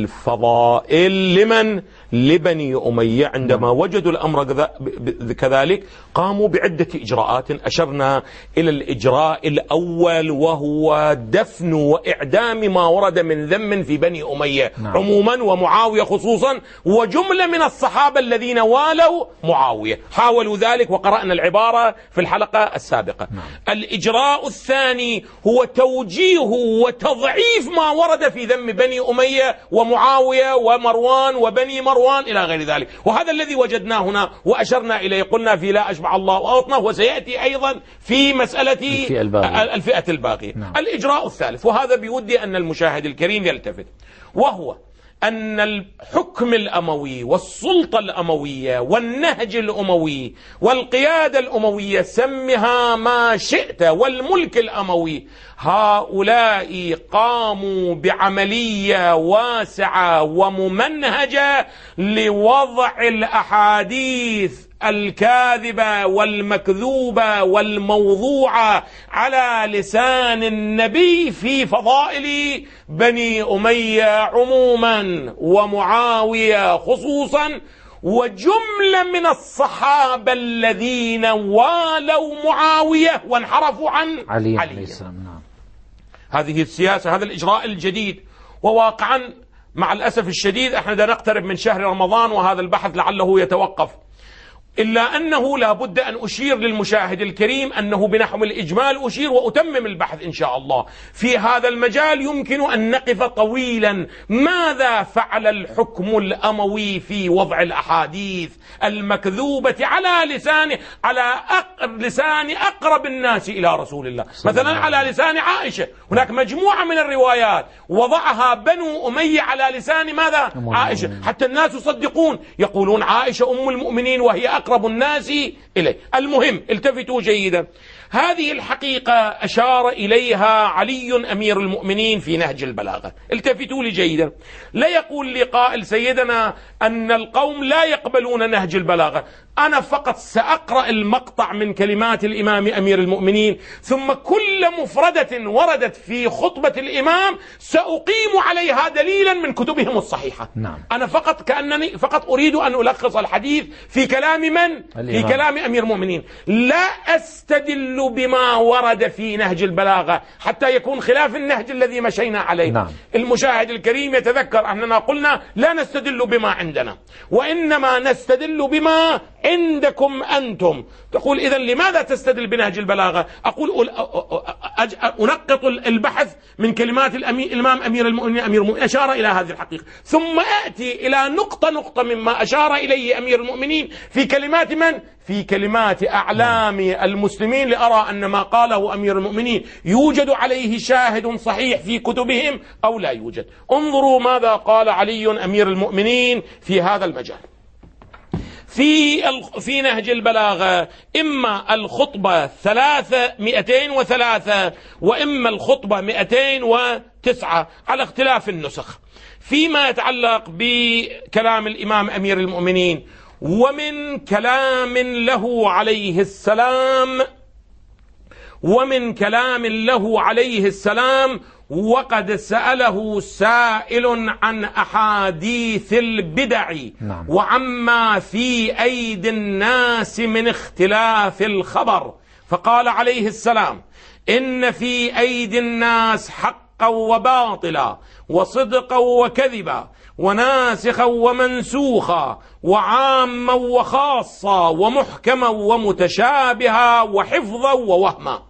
الفضائل لمن؟ لبني أمية. عندما وجدوا الأمر كذلك قاموا بعدة إجراءات، أشرنا إلى الإجراء الأول وهو دفن وإعدام ما ورد من ذم في بني أمية عموما ومعاوية خصوصا، وجملة من الصحابة الذين والوا معاوية حاولوا ذلك، وقرأنا العبارة في الحلقة السابقة. الإجراء الثاني هو توجيه وتضعيف ما ورد في ذم بني أمية ومعاوية ومروان وبني مروان إلى غير ذلك، وهذا الذي وجدناه هنا وأشرنا إليه، قلنا في لا أشبع الله أوطنه، وسيأتي أيضا في مسألة الفئة الباقية. الإجراء الثالث، وهذا بودي أن المشاهد الكريم يلتفت، وهو أن الحكم الأموي والسلطة الأموية والنهج الأموي والقيادة الأموية، سمها ما شئت، والملك الأموي، هؤلاء قاموا بعملية واسعة وممنهجة لوضع الأحاديث الكاذبة والمكذوبة والموضوعة على لسان النبي في فضائل بني أمية عموما ومعاوية خصوصا، وجملة من الصحابة الذين والوا معاوية وانحرفوا عن علي عليه السلام. هذه السياسة، هذا الإجراء الجديد. وواقعا مع الأسف الشديد احنا دا نقترب من شهر رمضان وهذا البحث لعله يتوقف، إلا أنه لا بد أن أشير للمشاهد الكريم أنه بنحو الإجمال أشير وأتمم البحث إن شاء الله. في هذا المجال يمكن أن نقف طويلا. ماذا فعل الحكم الأموي في وضع الأحاديث المكذوبة على لسان أقرب الناس إلى رسول الله، مثلا على لسان عائشة؟ هناك مجموعة من الروايات وضعها بنو أمية على لسان ماذا؟ عائشة، حتى الناس يصدقون، يقولون عائشة أم المؤمنين وهي أقرب الناس إليه. المهم التفتوا جيدا، هذه الحقيقة أشار إليها علي أمير المؤمنين في نهج البلاغة. التفتوا لي جيدا، لا يقول لي قائل سيدنا أن القوم لا يقبلون نهج البلاغة. أنا فقط سأقرأ المقطع من كلمات الإمام أمير المؤمنين، ثم كل مفردة وردت في خطبة الإمام سأقيم عليها دليلا من كتبهم الصحيحة. أنا كأنني فقط أريد أن ألخص الحديث في كلام من؟ في كلام أمير المؤمنين. لا أستدل بما ورد في نهج البلاغة حتى يكون خلاف النهج الذي مشينا عليه. المشاهد الكريم يتذكر أننا قلنا لا نستدل بما عندنا، وإنما نستدل بما عندكم أنتم. تقول إذن لماذا تستدل بنهج البلاغة؟ أقول أنقط البحث من كلمات الإمام أمير المؤمنين أشار إلى هذه الحقيقة، ثم أتي إلى نقطة مما أشار إليه أمير المؤمنين في كلمات من؟ في كلمات أعلام المسلمين، لأرى أن ما قاله أمير المؤمنين يوجد عليه شاهد صحيح في كتبهم أو لا يوجد. انظروا ماذا قال علي أمير المؤمنين في هذا المجال. في نهج البلاغة إما الخطبة 203 وإما الخطبة 209 على اختلاف النسخ. فيما يتعلق بكلام الإمام أمير المؤمنين ومن كلام له عليه السلام وقد سأله سائل عن أحاديث البدع وعما في أيدي الناس من اختلاف الخبر، فقال عليه السلام: إن في أيدي الناس حقا وباطلا وصدقا وكذبا وناسخا ومنسوخا وعاما وخاصا ومحكما ومتشابها وحفظا ووهما،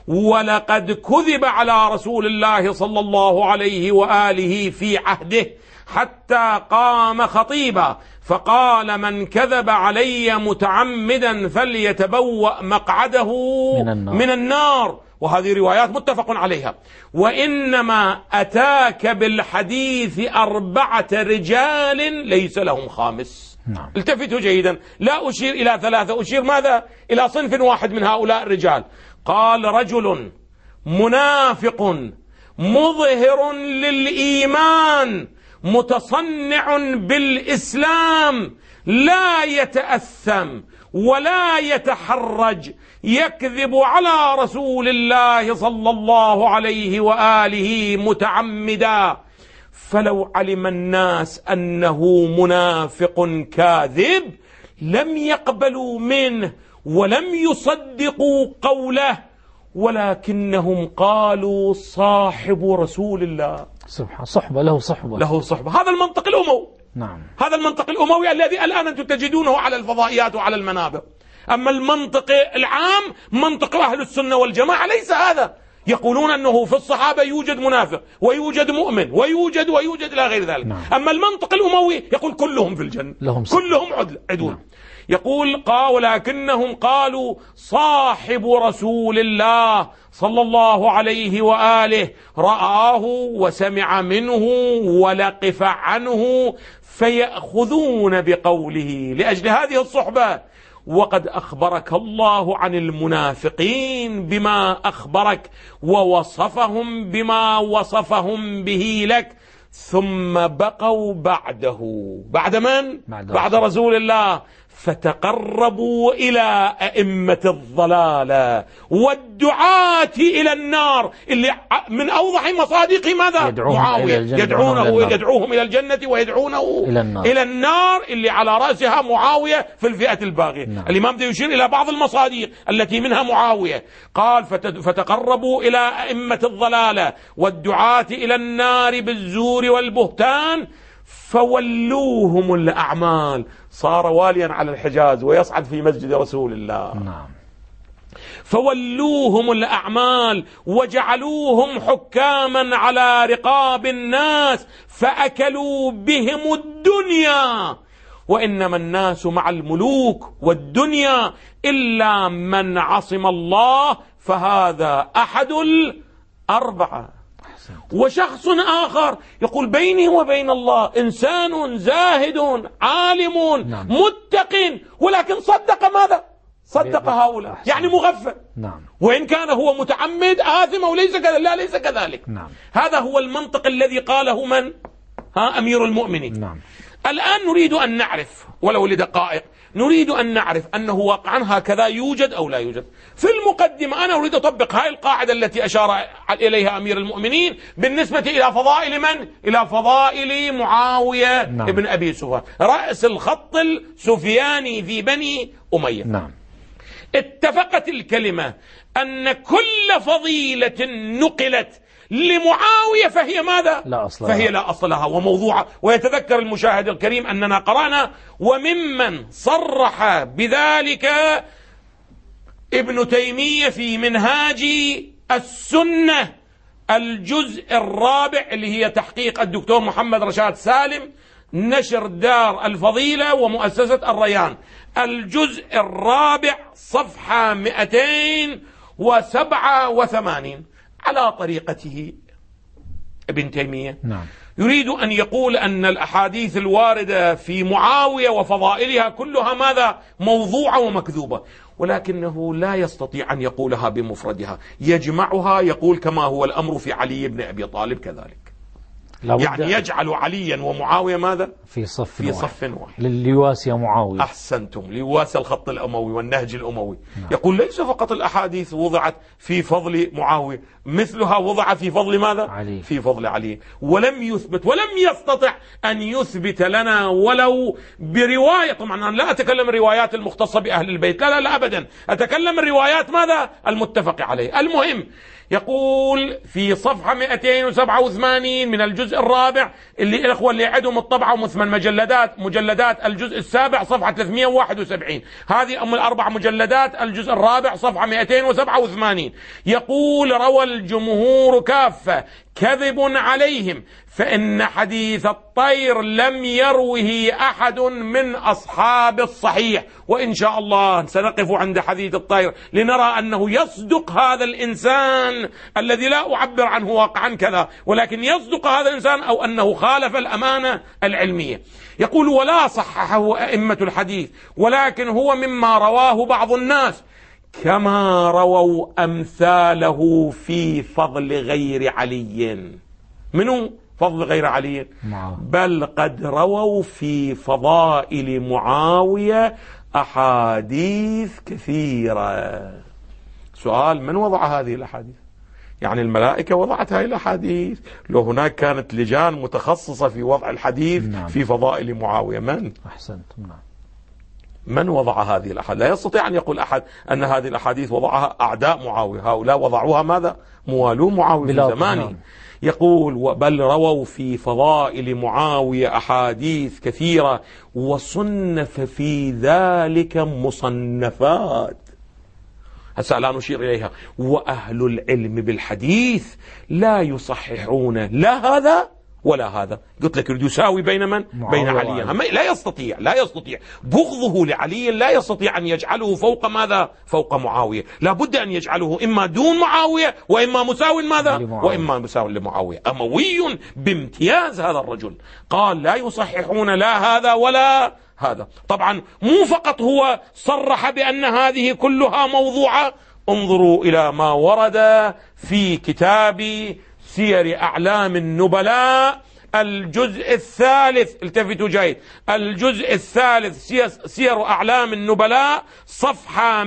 ولقد كذب على رسول الله صلى الله عليه وآله في عهده حتى قام خطيبا فقال: من كذب علي متعمدا فليتبوأ مقعده من النار. وهذه روايات متفق عليها. وإنما أتاك بالحديث 4 رجال ليس لهم خامس. التفتوا جيدا، لا أشير إلى 3، أشير ماذا؟ إلى صنف واحد من هؤلاء الرجال. قال: رجل منافق مظهر للإيمان متصنع بالإسلام لا يتأثم ولا يتحرج يكذب على رسول الله صلى الله عليه وآله متعمدا، فلو علم الناس أنه منافق كاذب لم يقبلوا منه ولم يصدقوا قوله، ولكنهم قالوا صاحب رسول الله. سبحان، صحبة له صحبة. هذا المنطق الأموي. نعم. هذا المنطق الأموي الذي الآن أنتم تجدونه على الفضائيات وعلى المنابر. أما المنطق العام منطق أهل السنة والجماعة ليس هذا. يقولون أنه في الصحابة يوجد منافق ويوجد مؤمن ويوجد إلى غير ذلك. نعم. أما المنطق الأموي يقول كلهم في الجنة، كلهم عدول. نعم. يقول: ولكنهم قالوا صاحب رسول الله صلى الله عليه وآله رآه وسمع منه ولقف عنه فيأخذون بقوله لأجل هذه الصحبة. وقد أخبرك الله عن المنافقين بما أخبرك ووصفهم بما وصفهم به لك، ثم بقوا بعده. بعد من؟ بعد رسول الله. فتقربوا إلى أئمة الضلالة والدعاة إلى النار، اللي من أوضح مصادق ماذا؟ معاوية يدعوهم إلى الجنة ويدعونه إلى النار، اللي على رأسها معاوية في الفئة الباغية. نعم. الإمام ده يشير إلى بعض المصادق التي منها معاوية. قال: فتقربوا إلى أئمة الضلالة والدعاة إلى النار بالزور والبهتان فولوهم الأعمال. صار واليا على الحجاز ويصعد في مسجد رسول الله. نعم. فولوهم الأعمال وجعلوهم حكاما على رقاب الناس فأكلوا بهم الدنيا. وإنما الناس مع الملوك والدنيا إلا من عصم الله، فهذا أحد الأربعة. وشخص آخر يقول: بيني وبين الله إنسان زاهد عالم متق، ولكن صدق ماذا؟ صدق هؤلاء، يعني مغفل. نعم. وإن كان هو متعمد آثم أو ليس كذلك، لا ليس كذلك. نعم. هذا هو المنطق الذي قاله من؟ أمير المؤمنين. نعم. الآن نريد أن نعرف ولو لدقائق، نريد أن نعرف أنه واقعا هكذا يوجد أو لا يوجد. في المقدمة أنا أريد أطبق هاي القاعدة التي أشار إليها أمير المؤمنين بالنسبة إلى فضائل من؟ إلى فضائل معاوية ابن أبي سفيان، رأس الخط السفياني في بني أمية. نعم. اتفقت الكلمة أن كل فضيلة نقلت لمعاوية فهي ماذا؟ لا أصل فهي لا أصل لها وموضوعة. ويتذكر المشاهد الكريم أننا قرأنا: وممن صرح بذلك ابن تيمية في منهاج السنة الجزء 4 اللي هي تحقيق الدكتور محمد رشاد سالم، نشر دار الفضيلة ومؤسسة الريان، الجزء 4 صفحة 287 على طريقته. ابن تيمية. نعم. يريد أن يقول أن الأحاديث الواردة في معاوية وفضائلها كلها ماذا؟ موضوعة ومكذوبة، ولكنه لا يستطيع أن يقولها بمفردها، يجمعها، يقول كما هو الأمر في علي بن أبي طالب كذلك، يعني يجعل عليا ومعاوية ماذا؟ في صف واحد لليواسي معاوية. أحسنتم، ليواسي الخط الأموي والنهج الأموي. نعم. يقول ليس فقط الأحاديث وضعت في فضل معاوية، مثلها وضع في فضل ماذا؟ علي. في فضل علي، ولم يثبت ولم يستطع أن يثبت لنا ولو برواية. طبعا أنا لا أتكلم الروايات المختصة بأهل البيت، لا أبدا، أتكلم الروايات ماذا؟ المتفق عليه. المهم يقول في صفحة 287 من الجزء الرابع، اللي الأخوة اللي عندهم الطبعة ومثمن مجلدات الجزء السابع صفحة 371، هذه أم الأربع مجلدات الجزء الرابع صفحة 287، يقول: روى الجمهور كافة كذب عليهم، فإن حديث الطير لم يروه أحد من أصحاب الصحيح. وإن شاء الله سنقف عند حديث الطير لنرى أنه يصدق هذا الإنسان الذي لا أعبر عنه واقعا كذا، ولكن يصدق هذا الإنسان أو أنه خالف الأمانة العلمية. يقول: ولا صححه أئمة الحديث، ولكن هو مما رواه بعض الناس، كما رووا أمثاله في فضل غير علي. منو فضل غير علي؟ بل قد رووا في فضائل معاوية أحاديث كثيرة. سؤال: من وضع هذه الأحاديث؟ يعني الملائكة وضعت هذه الأحاديث؟ لو هناك كانت لجان متخصصة في وضع الحديث في فضائل معاوية، من؟ أحسنتم. نعم. من وضع هذه الأحاديث؟ لا يستطيع أن يقول أحد أن هذه الأحاديث وضعها أعداء معاوية، هؤلاء وضعوها ماذا؟ موالو معاوية في زمانه. يقول: بل رووا في فضائل معاوية أحاديث كثيرة، وصنف في ذلك مصنفات هسه لا نشير إليها، وأهل العلم بالحديث لا يصححون لا هذا ولا هذا. قلت لك يريد يساوي بين من؟ بين علي. لا يستطيع بغضه لعلي لا يستطيع أن يجعله فوق ماذا؟ فوق معاوية. لا بد أن يجعله إما دون معاوية وإما مساو ماذا؟ وإما مساو لمعاوية. أموي بامتياز هذا الرجل. قال: لا يصححون لا هذا ولا هذا. طبعا مو فقط هو صرح بأن هذه كلها موضوعة، انظروا إلى ما ورد في كتاب سير أعلام النبلاء الجزء الثالث، التفتوا جيد، الجزء الثالث سير أعلام النبلاء صفحة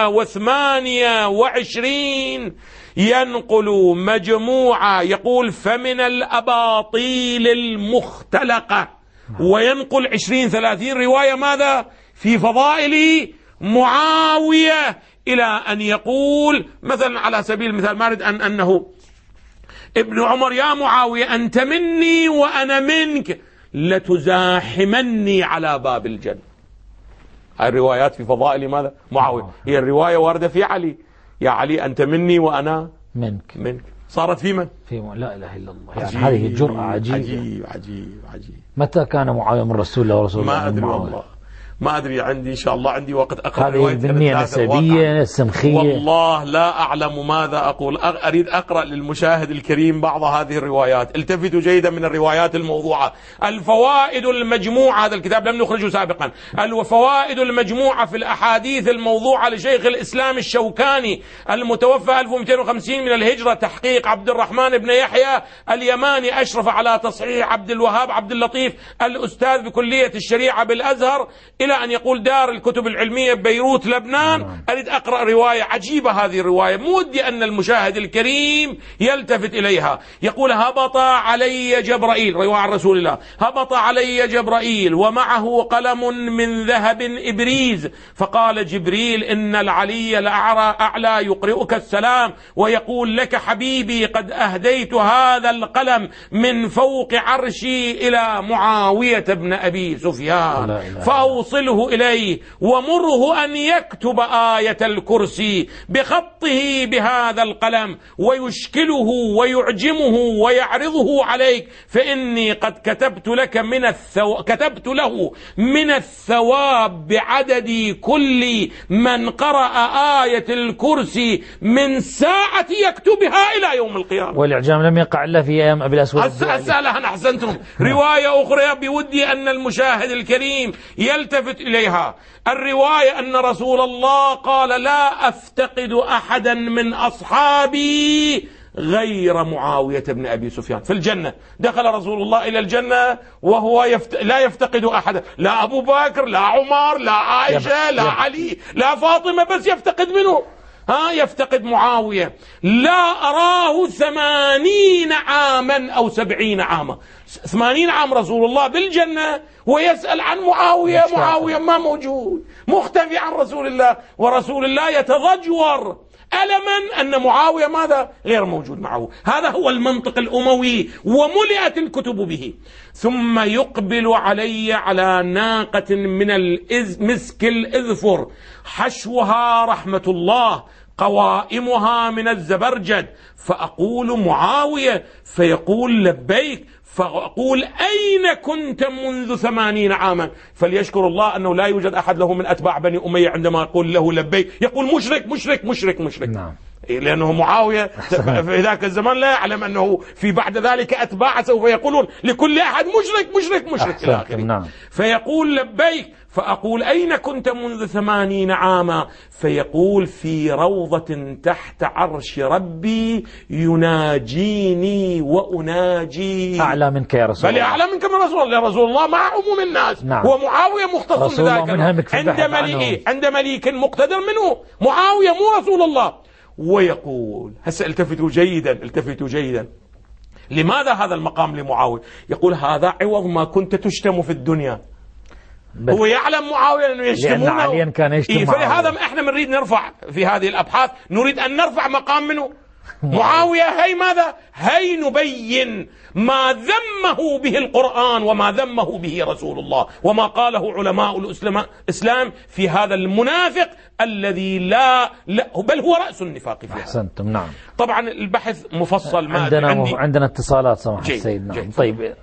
128، ينقل مجموعة، يقول: فمن الأباطيل المختلقة، وينقل 20-30 رواية ماذا؟ في فضائل معاوية، إلى أن يقول مثلا على سبيل المثال، ما أريد أنه ابن عمر: يا معاوية أنت مني وأنا منك، لتزاحمني على باب الجنة. هاي الروايات في فضائل ماذا؟ معاوية. هي الرواية واردة في علي: يا علي أنت مني وأنا منك. صارت في من؟ في لا إله إلا الله. يعني هذه جرأة عجيبة. عجيب. متى كان معاوية من رسول الله ورسول الله؟ ما أدري والله، ما أدري. عندي إن شاء الله عندي وقت أقرأ هذه البنية النسبية السمخية، والله لا أعلم ماذا أقول. أريد أقرأ للمشاهد الكريم بعض هذه الروايات. التفتوا جيدا من الروايات الموضوعة. الفوائد المجموعة، هذا الكتاب لم نخرجه سابقا، الفوائد المجموعة في الأحاديث الموضوعة لشيخ الإسلام الشوكاني المتوفى 1250 من الهجرة، تحقيق عبد الرحمن بن يحيى اليماني، أشرف على تصحيح عبد الوهاب عبد اللطيف الأستاذ بكلية الشريعة بالأزهر، إلى أن يقول دار الكتب العلمية ببيروت لبنان. أريد أقرأ رواية عجيبة، هذه الرواية مودي أن المشاهد الكريم يلتفت إليها. يقول: هبط علي جبرائيل، رواية عن رسول الله: هبط علي جبرائيل ومعه قلم من ذهب إبريز، فقال جبريل: إن العلي الأعلى يقرئك السلام ويقول لك: حبيبي قد أهديت هذا القلم من فوق عرشي إلى معاوية بن أبي سفيان، فأوصل أرسله إليه ومره أن يكتب آية الكرسي بخطه بهذا القلم ويشكله ويعجمه ويعرضه عليك، فإني قد كتبت له من الثواب بعدد كل من قرأ آية الكرسي من ساعة يكتبها إلى يوم القيامة. والإعجام لم يقع إلا في أيام أبي الأسود. أسألها أحسنتم. رواية أخرى بودي أن المشاهد الكريم يلتفت إليها، الرواية أن رسول الله قال: لا أفتقد أحدا من أصحابي غير معاوية بن أبي سفيان في الجنة. دخل رسول الله إلى الجنة وهو لا يفتقد أحدا، لا أبو بكر، لا عمر، لا عائشة، لا علي، لا فاطمة، بس يفتقد منه. يفتقد معاوية. لا أراه 80 عاما أو 70 عاما. 80 عام رسول الله بالجنة ويسأل عن معاوية. معاوية ما موجود، مختفي عن رسول الله، ورسول الله يتضجور ألما أن معاوية ماذا؟ غير موجود معه. هذا هو المنطق الأموي وملئت الكتب به. ثم يقبل علي على ناقة من مسك الإذفر حشوها رحمة الله، قوائمها من الزبرجد، فأقول: معاوية، فيقول: لبيك. فأقول: أين كنت منذ 80 عاما؟ فليشكر الله أنه لا يوجد أحد له من أتباع بني أمية عندما يقول له لبيك يقول: مشرك مشرك مشرك مشرك. نعم. لأنه معاوية في ذاك الزمان لا يعلم أنه في بعد ذلك أتباع سوف يقولون لكل أحد مشرك مشرك مشرك إلى آخره. نعم. فيقول: لبيك. فأقول: أين كنت منذ 80 عاما؟ فيقول: في روضة تحت عرش ربي يناجيني وأناجي. أعلى منك يا رسول الله. بل أعلى منك من رسول الله. رسول الله مع عموم الناس. نعم. ومعاوية مختص بذلك عند مليك مقتدر منه. معاوية مو رسول الله. ويقول، هسه التفتوا جيدا، لماذا هذا المقام لمعاوية؟ يقول: هذا عوض ما كنت تشتم في الدنيا. هو يعلم معاوية أنه يشتمونه، لأن عليا كان يشتم. فلهذا احنا نريد نرفع في هذه الأبحاث، نريد أن نرفع مقام منه معاوية. هي ماذا؟ هي نبين ما ذمه به القرآن وما ذمه به رسول الله وما قاله علماء الإسلام في هذا المنافق الذي لا بل هو رأس النفاق فيها. أحسنتم. نعم. طبعا البحث مفصل. عندنا اتصالات سماحة السيد. نعم. طيب.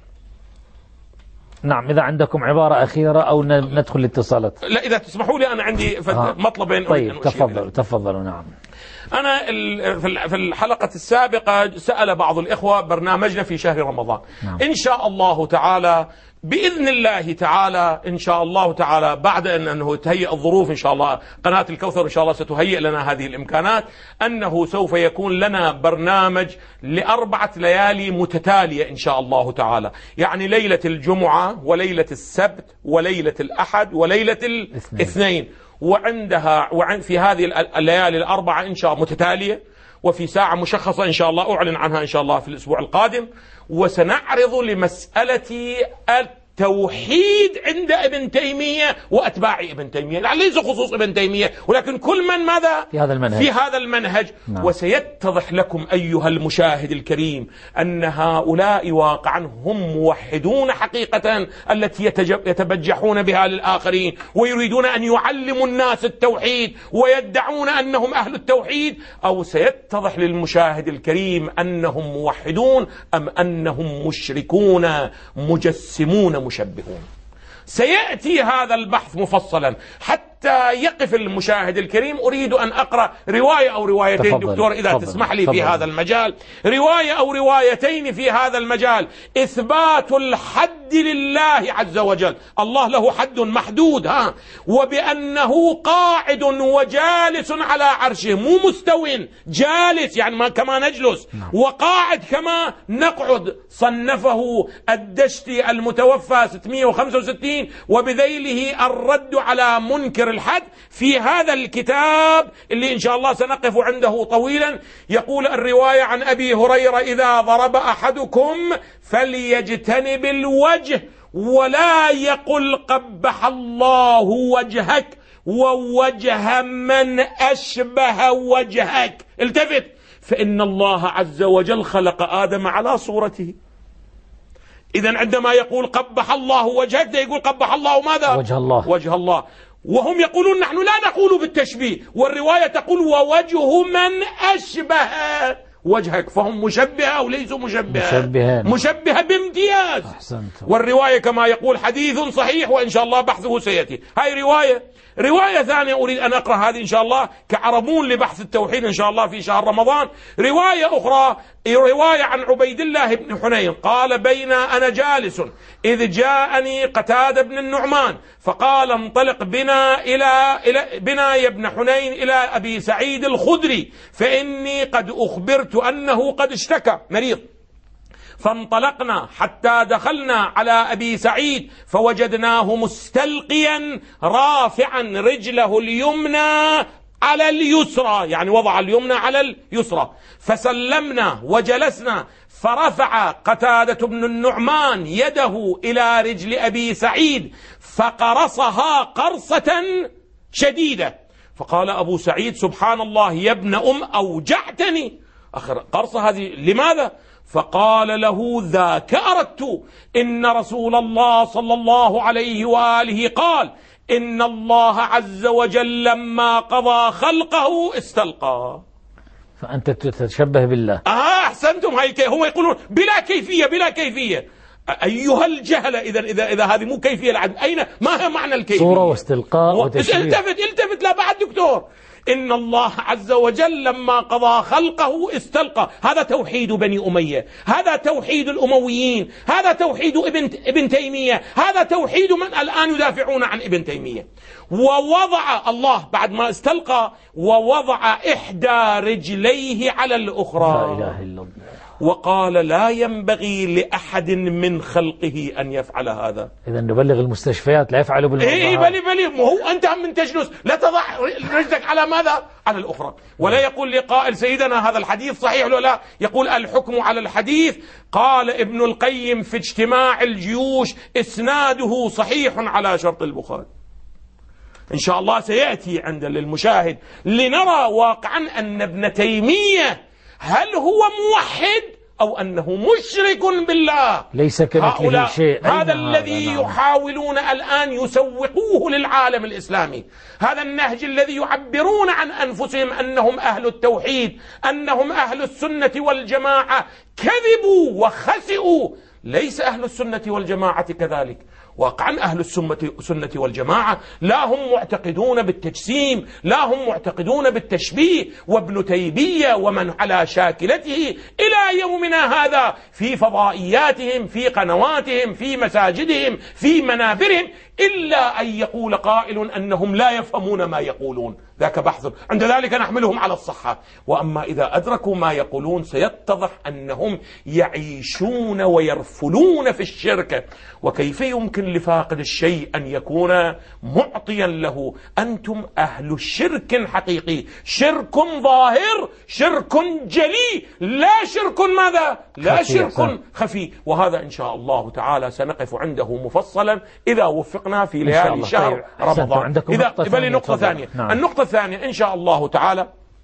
نعم، إذا عندكم عبارة أخيرة أو ندخل الاتصالات. لا، إذا تسمحوا لي أنا عندي مطلبين. طيب، تفضلوا. نعم. أنا في الحلقة السابقة سأل بعض الإخوة برنامجنا في شهر رمضان. نعم. إن شاء الله تعالى بإذن الله تعالى إن شاء الله تعالى بعد أنه تهيئ الظروف إن شاء الله، قناة الكوثر إن شاء الله ستهيئ لنا هذه الإمكانات، أنه سوف يكون لنا برنامج ل4 ليالي متتالية إن شاء الله تعالى، يعني ليلة الجمعة وليلة السبت وليلة الأحد وليلة الاثنين، في هذه الليالي ال4 إن شاء الله متتالية، وفي ساعة مشخصة إن شاء الله أعلن عنها إن شاء الله في الأسبوع القادم. وسنعرض لمسألة التوحيد عند ابن تيمية وأتباع ابن تيمية، يعني ليس خصوص ابن تيمية ولكن كل من ماذا في هذا المنهج. نعم. وسيتضح لكم أيها المشاهد الكريم أن هؤلاء واقعا هم موحدون حقيقة التي يتبجحون بها للآخرين ويريدون أن يعلموا الناس التوحيد ويدعون أنهم أهل التوحيد، أو سيتضح للمشاهد الكريم أنهم موحدون أم أنهم مشركون مجسمون مشبهون. سيأتي هذا البحث مفصلا. حتى يقف المشاهد الكريم أريد أن أقرأ رواية أو روايتين دكتور إذا تسمح لي في هذا المجال، رواية أو روايتين في هذا المجال. إثبات الحد لله عز وجل، الله له حد محدود وبأنه قاعد وجالس على عرشه، مو مستو، جالس يعني كما نجلس، وقاعد كما نقعد. صنفه الدشتي المتوفى 665 وبذيله الرد على منكر الحد في هذا الكتاب اللي إن شاء الله سنقف عنده طويلا. يقول الرواية عن أبي هريرة: إذا ضرب أحدكم فليجتنب الوجه ولا يقل قبح الله وجهك ووجه من أشبه وجهك. التفت، فإن الله عز وجل خلق آدم على صورته. إذن عندما يقول قبح الله وجهك يقول قبح الله ماذا؟ وجه الله. وجه الله. وهم يقولون نحن لا نقول بالتشبيه، والرواية تقول ووجه من أشبه وجهك، فهم مشبهة أو ليسوا مشبهة؟ مشبهة بامتياز. أحسنت. والرواية كما يقول حديث صحيح، وإن شاء الله بحثه سيأتي. هاي رواية ثانية أريد أن أقرأ هذه إن شاء الله كعربون لبحث التوحيد إن شاء الله في شهر رمضان. رواية أخرى، رواية عن عبيد الله بن حنين قال بين أنا جالس إذ جاءني قتادة بن النعمان فقال انطلق بنا يا ابن حنين إلى أبي سعيد الخدري فإني قد أخبرت أنه قد اشتكى مريض. فانطلقنا حتى دخلنا على أبي سعيد فوجدناه مستلقيا رافعا رجله اليمنى على اليسرى، يعني وضع اليمنى على اليسرى. فسلمنا وجلسنا فرفع قتادة بن النعمان يده إلى رجل أبي سعيد فقرصها قرصة شديدة. فقال أبو سعيد سبحان الله يا ابن أوجعتني. قرصة هذه لماذا؟ فقال له ذاك أردت، إن رسول الله صلى الله عليه وآله قال إن الله عز وجل لما قضى خلقه استلقى. فأنت تتشبه بالله. أحسنتم. هم يقولون بلا كيفية بلا كيفية. أيها الجهل، إذا هذه مو كيفية أين ما هي معنى الكيفية؟ صورة واستلقاء وتشبيه. التفت لا بعد دكتور. إن الله عز وجل لما قضى خلقه استلقى. هذا توحيد بني أمية، هذا توحيد الأمويين، هذا توحيد ابن تيمية، هذا توحيد من الآن يدافعون عن ابن تيمية. ووضع الله بعد ما استلقى ووضع إحدى رجليه على الأخرى. لا إله إلا الله. وقال لا ينبغي لأحد من خلقه أن يفعل هذا. إذا نبلغ المستشفيات لا يفعلوا بالموضوع. بلي ما هو أنت من تجلس لا تضع رجلك على ماذا؟ على الأخرى. ولا يقول لقائل سيدنا هذا الحديث صحيح ولا لا، يقول الحكم على الحديث. قال ابن القيم في اجتماع الجيوش إسناده صحيح على شرط البخاري. إن شاء الله سيأتي عند للمشاهد لنرى واقعا أن ابن تيمية هل هو موحد أو أنه مشرك بالله؟ ليس كمثله شيء. هذا الذي يحاولون الآن يسوقوه للعالم الإسلامي، هذا النهج الذي يعبرون عن أنفسهم أنهم أهل التوحيد، أنهم أهل السنة والجماعة، كذبوا وخسئوا. ليس أهل السنة والجماعة كذلك. واقعا أهل السنة والجماعة لا هم معتقدون بالتجسيم، لا هم معتقدون بالتشبيه. وابن تيمية ومن على شاكلته إلى يومنا هذا في فضائياتهم، في قنواتهم، في مساجدهم، في منابرهم، إلا أن يقول قائل أنهم لا يفهمون ما يقولون، ذاك بحث. عند ذلك نحملهم على الصحة. وأما إذا أدركوا ما يقولون سيتضح أنهم يعيشون ويرفلون في الشرك. وكيف يمكن لفاقد الشيء أن يكون معطيا له؟ أنتم أهل شرك حقيقي، شرك ظاهر، شرك جلي، لا شرك ماذا؟ لا شرك خفي. وهذا إن شاء الله تعالى سنقف عنده مفصلا إذا وفقنا في ليالي شهر رمضان. إذا بل نقطة ثانية. نعم. النقطة الثانية إن شاء الله تعالى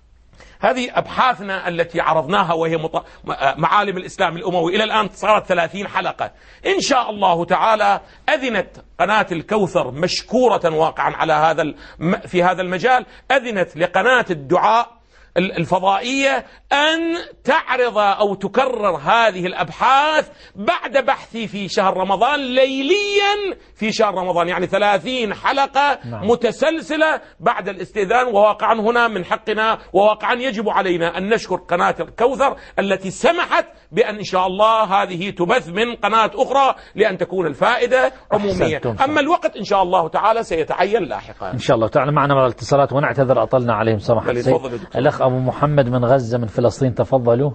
هذه أبحاثنا التي عرضناها وهي معالم الإسلام الأموي إلى الآن صارت 30 حلقة. إن شاء الله تعالى أذنت قناة الكوثر مشكورة واقعا على في هذا المجال، أذنت لقناة الدعاء الفضائية أن تعرض أو تكرر هذه الأبحاث بعد بحثي في شهر رمضان ليليا في شهر رمضان، يعني 30 حلقة متسلسلة بعد الاستئذان. وواقعا هنا من حقنا وواقعا يجب علينا أن نشكر قناة الكوثر التي سمحت بأن إن شاء الله هذه تبث من قناة أخرى لأن تكون الفائدة عمومية. أما الوقت إن شاء الله تعالى سيتعين لاحقا إن شاء الله تعالى. معنا من الاتصالات ونعتذر أطلنا عليهم سماحة الأخ أبو محمد من غزة من فلسطين، تفضلوا.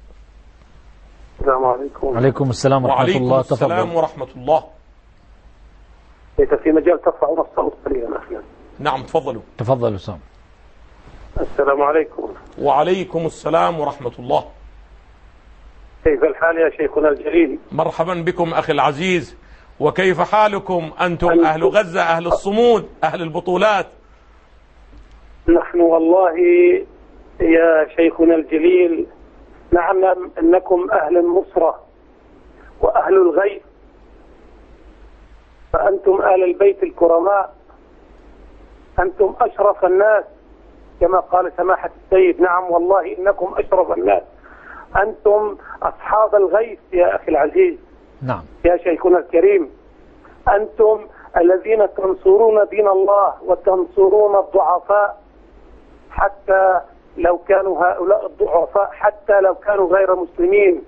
السلام عليكم. وعليكم السلام ورحمة الله. تفضل. السلام ورحمة الله. إذا في مجال ترفعون الصوت قليلا أخيرا. نعم تفضلوا. تفضلوا سام. السلام عليكم. وعليكم السلام ورحمة الله. كيف الحال يا شيخنا الجليل؟ مرحبا بكم أخي العزيز، وكيف حالكم أنتم أهل غزة، أهل الصمود، أهل البطولات؟ نحن والله يا شيخنا الجليل نعلم أنكم أهل النصرة وأهل الغيث، فأنتم آل البيت الكرماء، أنتم أشرف الناس كما قال سماحة السيد. نعم والله إنكم أشرف الناس، أنتم أصحاب الغيث يا أخي العزيز. نعم يا شيخنا الكريم، أنتم الذين تنصرون دين الله وتنصرون الضعفاء، حتى لو كانوا هؤلاء الضعفاء حتى لو كانوا غير مسلمين.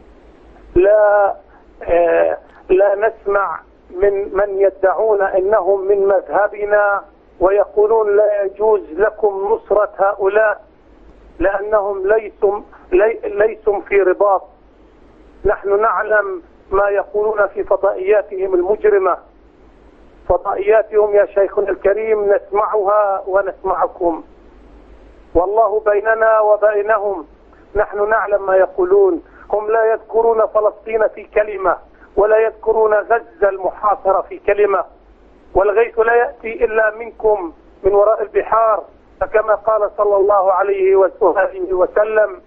لا نسمع من يدعون انهم من مذهبنا ويقولون لا يجوز لكم نصرة هؤلاء لانهم ليسوا في رباط. نحن نعلم ما يقولون في فضائياتهم المجرمة، فضائياتهم يا شيخنا الكريم نسمعها ونسمعكم، والله بيننا وبينهم. نحن نعلم ما يقولون، هم لا يذكرون فلسطين في كلمة ولا يذكرون غزة المحاصرة في كلمة، والغيث لا يأتي إلا منكم من وراء البحار، فكما قال صلى الله عليه وسلم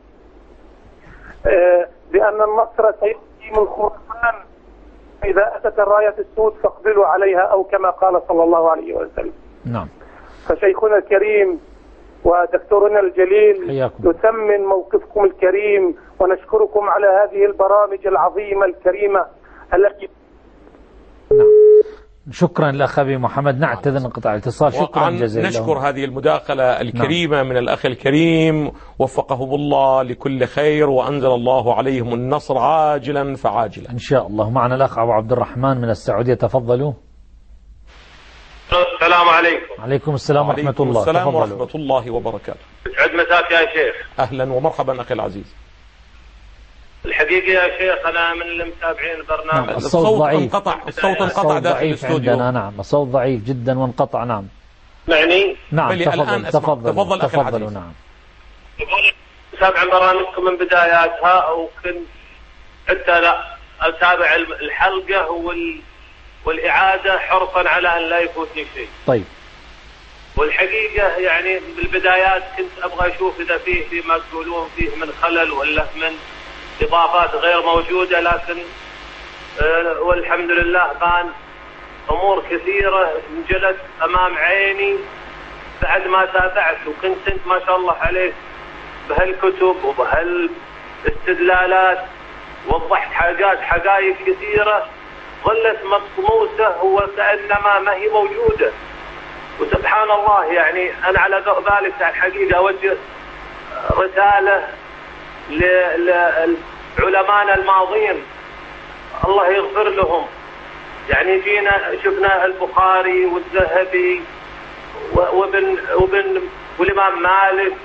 بأن النصر سيأتي من خراسان، إذا أتت الراية السود فاقبلوا عليها، أو كما قال صلى الله عليه وسلم. نعم. فشيخنا الكريم ودكتورنا الجليل نثمن موقفكم الكريم ونشكركم على هذه البرامج العظيمة الكريمة التي. نعم. شكرا لأخ أبي محمد، نعتذر انقطاع الاتصال. شكرا جزيلا. نشكر هذه المداخلة الكريمة. نعم. من الأخ الكريم وفقهم الله لكل خير وأنزل الله عليهم النصر عاجلا فعاجلا إن شاء الله. معنا الأخ أبو عبد الرحمن من السعودية، تفضلوا. السلام عليكم. عليكم السلام ورحمة الله. السلام ورحمة الله وبركاته. يسعد مساك يا شيخ. أهلا ومرحبا أخي العزيز. الحقيقة يا شيخ أنا من المتابعين البرنامج. نعم. الصوت ضعيف. الصوت انقطع داخل الاستوديو. نعم الصوت ضعيف جدا وانقطع. نعم. معني؟ نعم تفضل أخي العزيز. نعم. أتابع برامجكم من بداياتها، وكنت حتى لا أتابع الحلقة والإعادة حرصا على أن لا يفوتني شيء. طيب. والحقيقة يعني بالبدايات كنت أبغى أشوف إذا فيما تقولون فيه من خلل ولا من إضافات غير موجودة، لكن والحمد لله كان أمور كثيرة انجلت أمام عيني بعد ما تابعت، وكنت أنت ما شاء الله عليك بهالكتب وبهالاستدلالات وضحت حقائق كثيرة ظلت مطموسة وكأنما ما هي موجودة. وسبحان الله يعني أنا على ذلك الحقيقة أوجه رسالة لعلماء الماضين الله يغفر لهم. يعني شفنا البخاري والذهبي والإمام مالك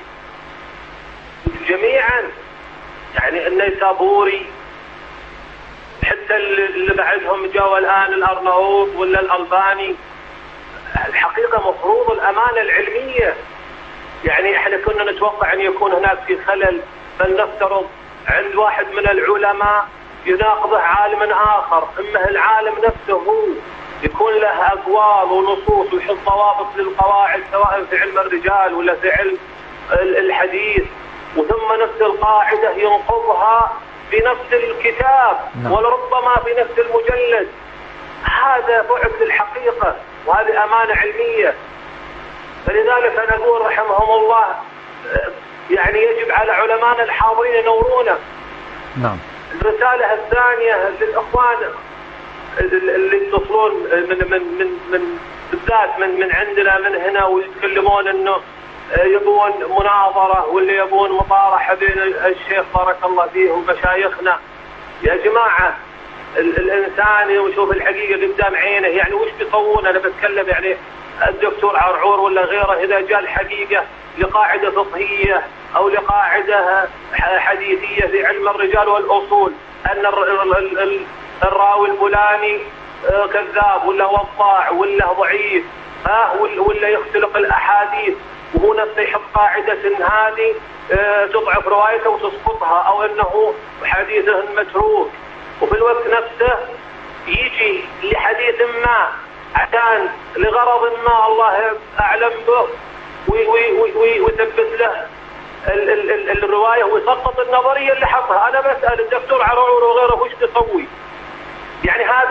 جميعا، يعني النيسابوري، حتى اللي بعدهم جاوا الآن الأرناؤوط ولا الألباني. الحقيقة مفروض الأمانة العلمية، يعني احنا كنا نتوقع أن يكون هناك في خلل، بل نفترض عند واحد من العلماء يناقضه عالم آخر، إما العالم نفسه هو يكون له أقوال ونصوص ويحط ضوابط للقواعد سواء في علم الرجال ولا في علم الحديث، وثم نفس القاعدة ينقضها في نفس الكتاب ولربما في نفس المجلد. هذا بعد الحقيقة وهذه أمانة علمية. فلذلك أنا أقول رحمهم الله يعني يجب على علماءنا الحاضرين ينورونا. نعم. الرسالة الثانية للإخوان اللي يتصلون من بالذات من عندنا من هنا ويتكلمون إنه يبون مناظرة واللي يبون مطارحة بين الشيخ بارك الله فيه ومشايخنا. يا جماعة الإنسان يشوف الحقيقة قدام عينه، يعني وش بيصون؟ أنا بتكلم يعني الدكتور عرعور ولا غيره إذا جاء الحقيقة لقاعدة فقهية أو لقاعدة حديثية في علم الرجال والأصول أن الراوي الفلاني كذاب ولا وضاع ولا ضعيف ولا يختلق الأحاديث، وهو نفسه يحط قاعدة إن هذه تضعف روايته وتسقطها أو أنه حديثه متروك، وفي الوقت نفسه يجي لحديث ما عشان لغرض ما الله أعلم به ويثبت له الرواية ويسقط النظرية اللي حطها. أنا بسأل الدكتور عرعور وغيره وش بيسوي؟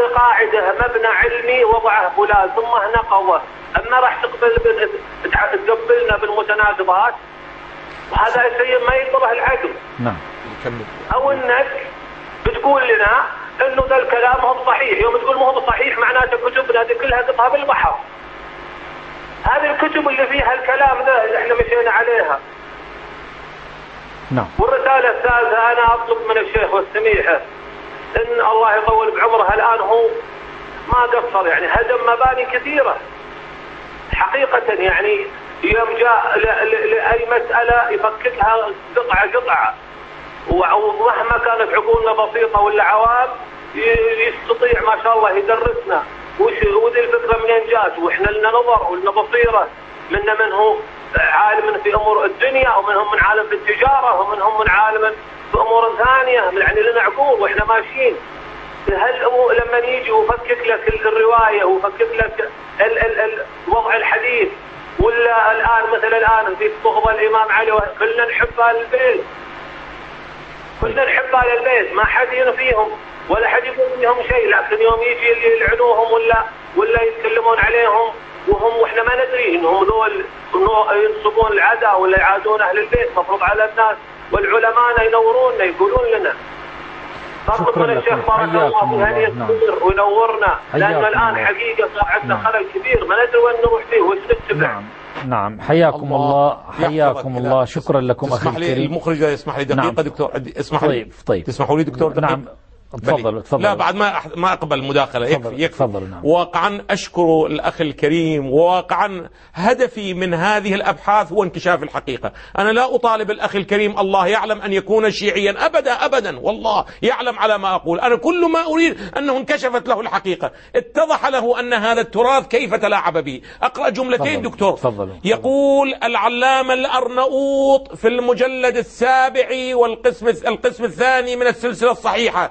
القاعدة مبنى علمي وضعه فلان ثم نقضه، أما راح تقبلنا بالمتناقضات، وهذا شيء ما ينطبه العقل. نعم. أو أنك بتقول لنا إنه ذا الكلام هو صحيح، يوم تقول ما هو صحيح معناته كتبنا هذه كلها قطها بالبحر. هذه الكتب اللي فيها الكلام ذا اللي احنا مشينا عليها. نعم. والرسالة الثالثة أنا أطلب من الشيخ والسميحة إن الله يطول بعمره، الآن هو ما قصر، يعني هدم مباني كثيرة حقيقة، يعني يوم جاء لأي مسألة يفككها قطعة قطعة، ومهما كانت عقولنا بسيطة ولا عوام يستطيع ما شاء الله يدرسنا وذي الفكرة منين جات، وإحنا لنا نظر ولنا بصيرة، من هو عالم في أمور الدنيا ومنهم من عالم في التجارة ومنهم من عالم في أمور ثانية، يعني لنا عقول وإحنا ماشيين. هل لما يجي وفكك لك الرواية وفكك لك وضع الحديث، ولا الآن مثلا الآن في صحبة الإمام علي كلنا نحبها للبيت، كلنا نحبها للبيت، ما حد ينفيهم ولا حد يقول فيهم شيء، لكن يوم يجي اللي يلعنوهم ولا يتكلمون عليهم واحنا ما ندري انهم ذول ينصبون العداء ولا يعادون اهل البيت، مفروض على الناس والعلماء ينوروننا يقولون لنا. فاطلب من الشيخ بارك الله فيه ان يستمر وينورنا، لان الان حقيقه صار عندنا خلل كبير ما ندري وين نروح فيه وش نتبع. نعم. حياكم الله. حياكم الله. شكرا لكم اخي الكريم. المخرج يسمح لي دقيقه. نعم. دكتور اسمح لي. طيب تسمحوا لي دكتور دقيقة. نعم تفضل. لا بعد ما أقبل مداخلة، يكفي. تفضل. نعم. واقعا أشكر الأخ الكريم، وواقعا هدفي من هذه الأبحاث هو انكشاف الحقيقة. أنا لا أطالب الأخ الكريم الله يعلم أن يكون شيعيا أبدا، والله يعلم على ما أقول. أنا كل ما أريد أنه انكشفت له الحقيقة، اتضح له أن هذا التراث كيف تلاعب به. أقرأ جملتين دكتور. تفضل. يقول العلامة الأرنؤوط في المجلد 7 والقسم الثاني من السلسلة الصحيحة: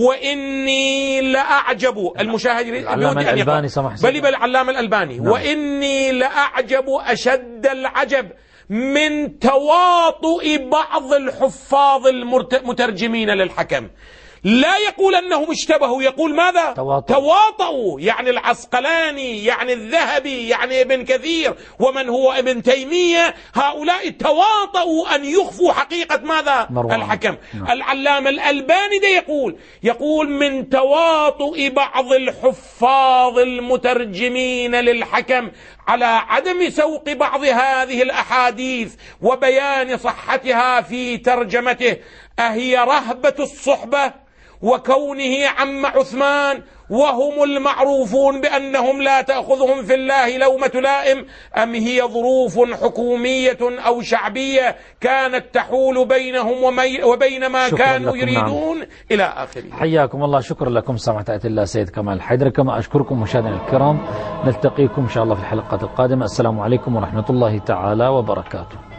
وإني لأعجب المشاهد الألباني بل العلامة الألباني. نعم. وإني لأعجب أشد العجب من تواطؤ بعض الحفاظ المترجمين للحكم. لا يقول أنهم اشتبهوا، يقول ماذا؟ تواطؤوا، يعني العسقلاني، يعني الذهبي، يعني ابن كثير، ومن هو ابن تيمية، هؤلاء تواطؤوا أن يخفوا حقيقة ماذا؟ الحكم. العلامة الألباني ده يقول من تواطؤ بعض الحفاظ المترجمين للحكم على عدم سوق بعض هذه الأحاديث وبيان صحتها في ترجمته، أهي رهبة الصحبة وكونه عم عثمان وهم المعروفون بأنهم لا تأخذهم في الله لومة لائم، أم هي ظروف حكومية أو شعبية كانت تحول بينهم وبين ما كانوا يريدون. نعم. إلى آخره. حياكم الله. شكرا لكم سماحة آية الله سيد كمال الحيدري. كما أشكركم مشاهدينا الكرام، نلتقيكم إن شاء الله في الحلقات القادمة. السلام عليكم ورحمة الله تعالى وبركاته.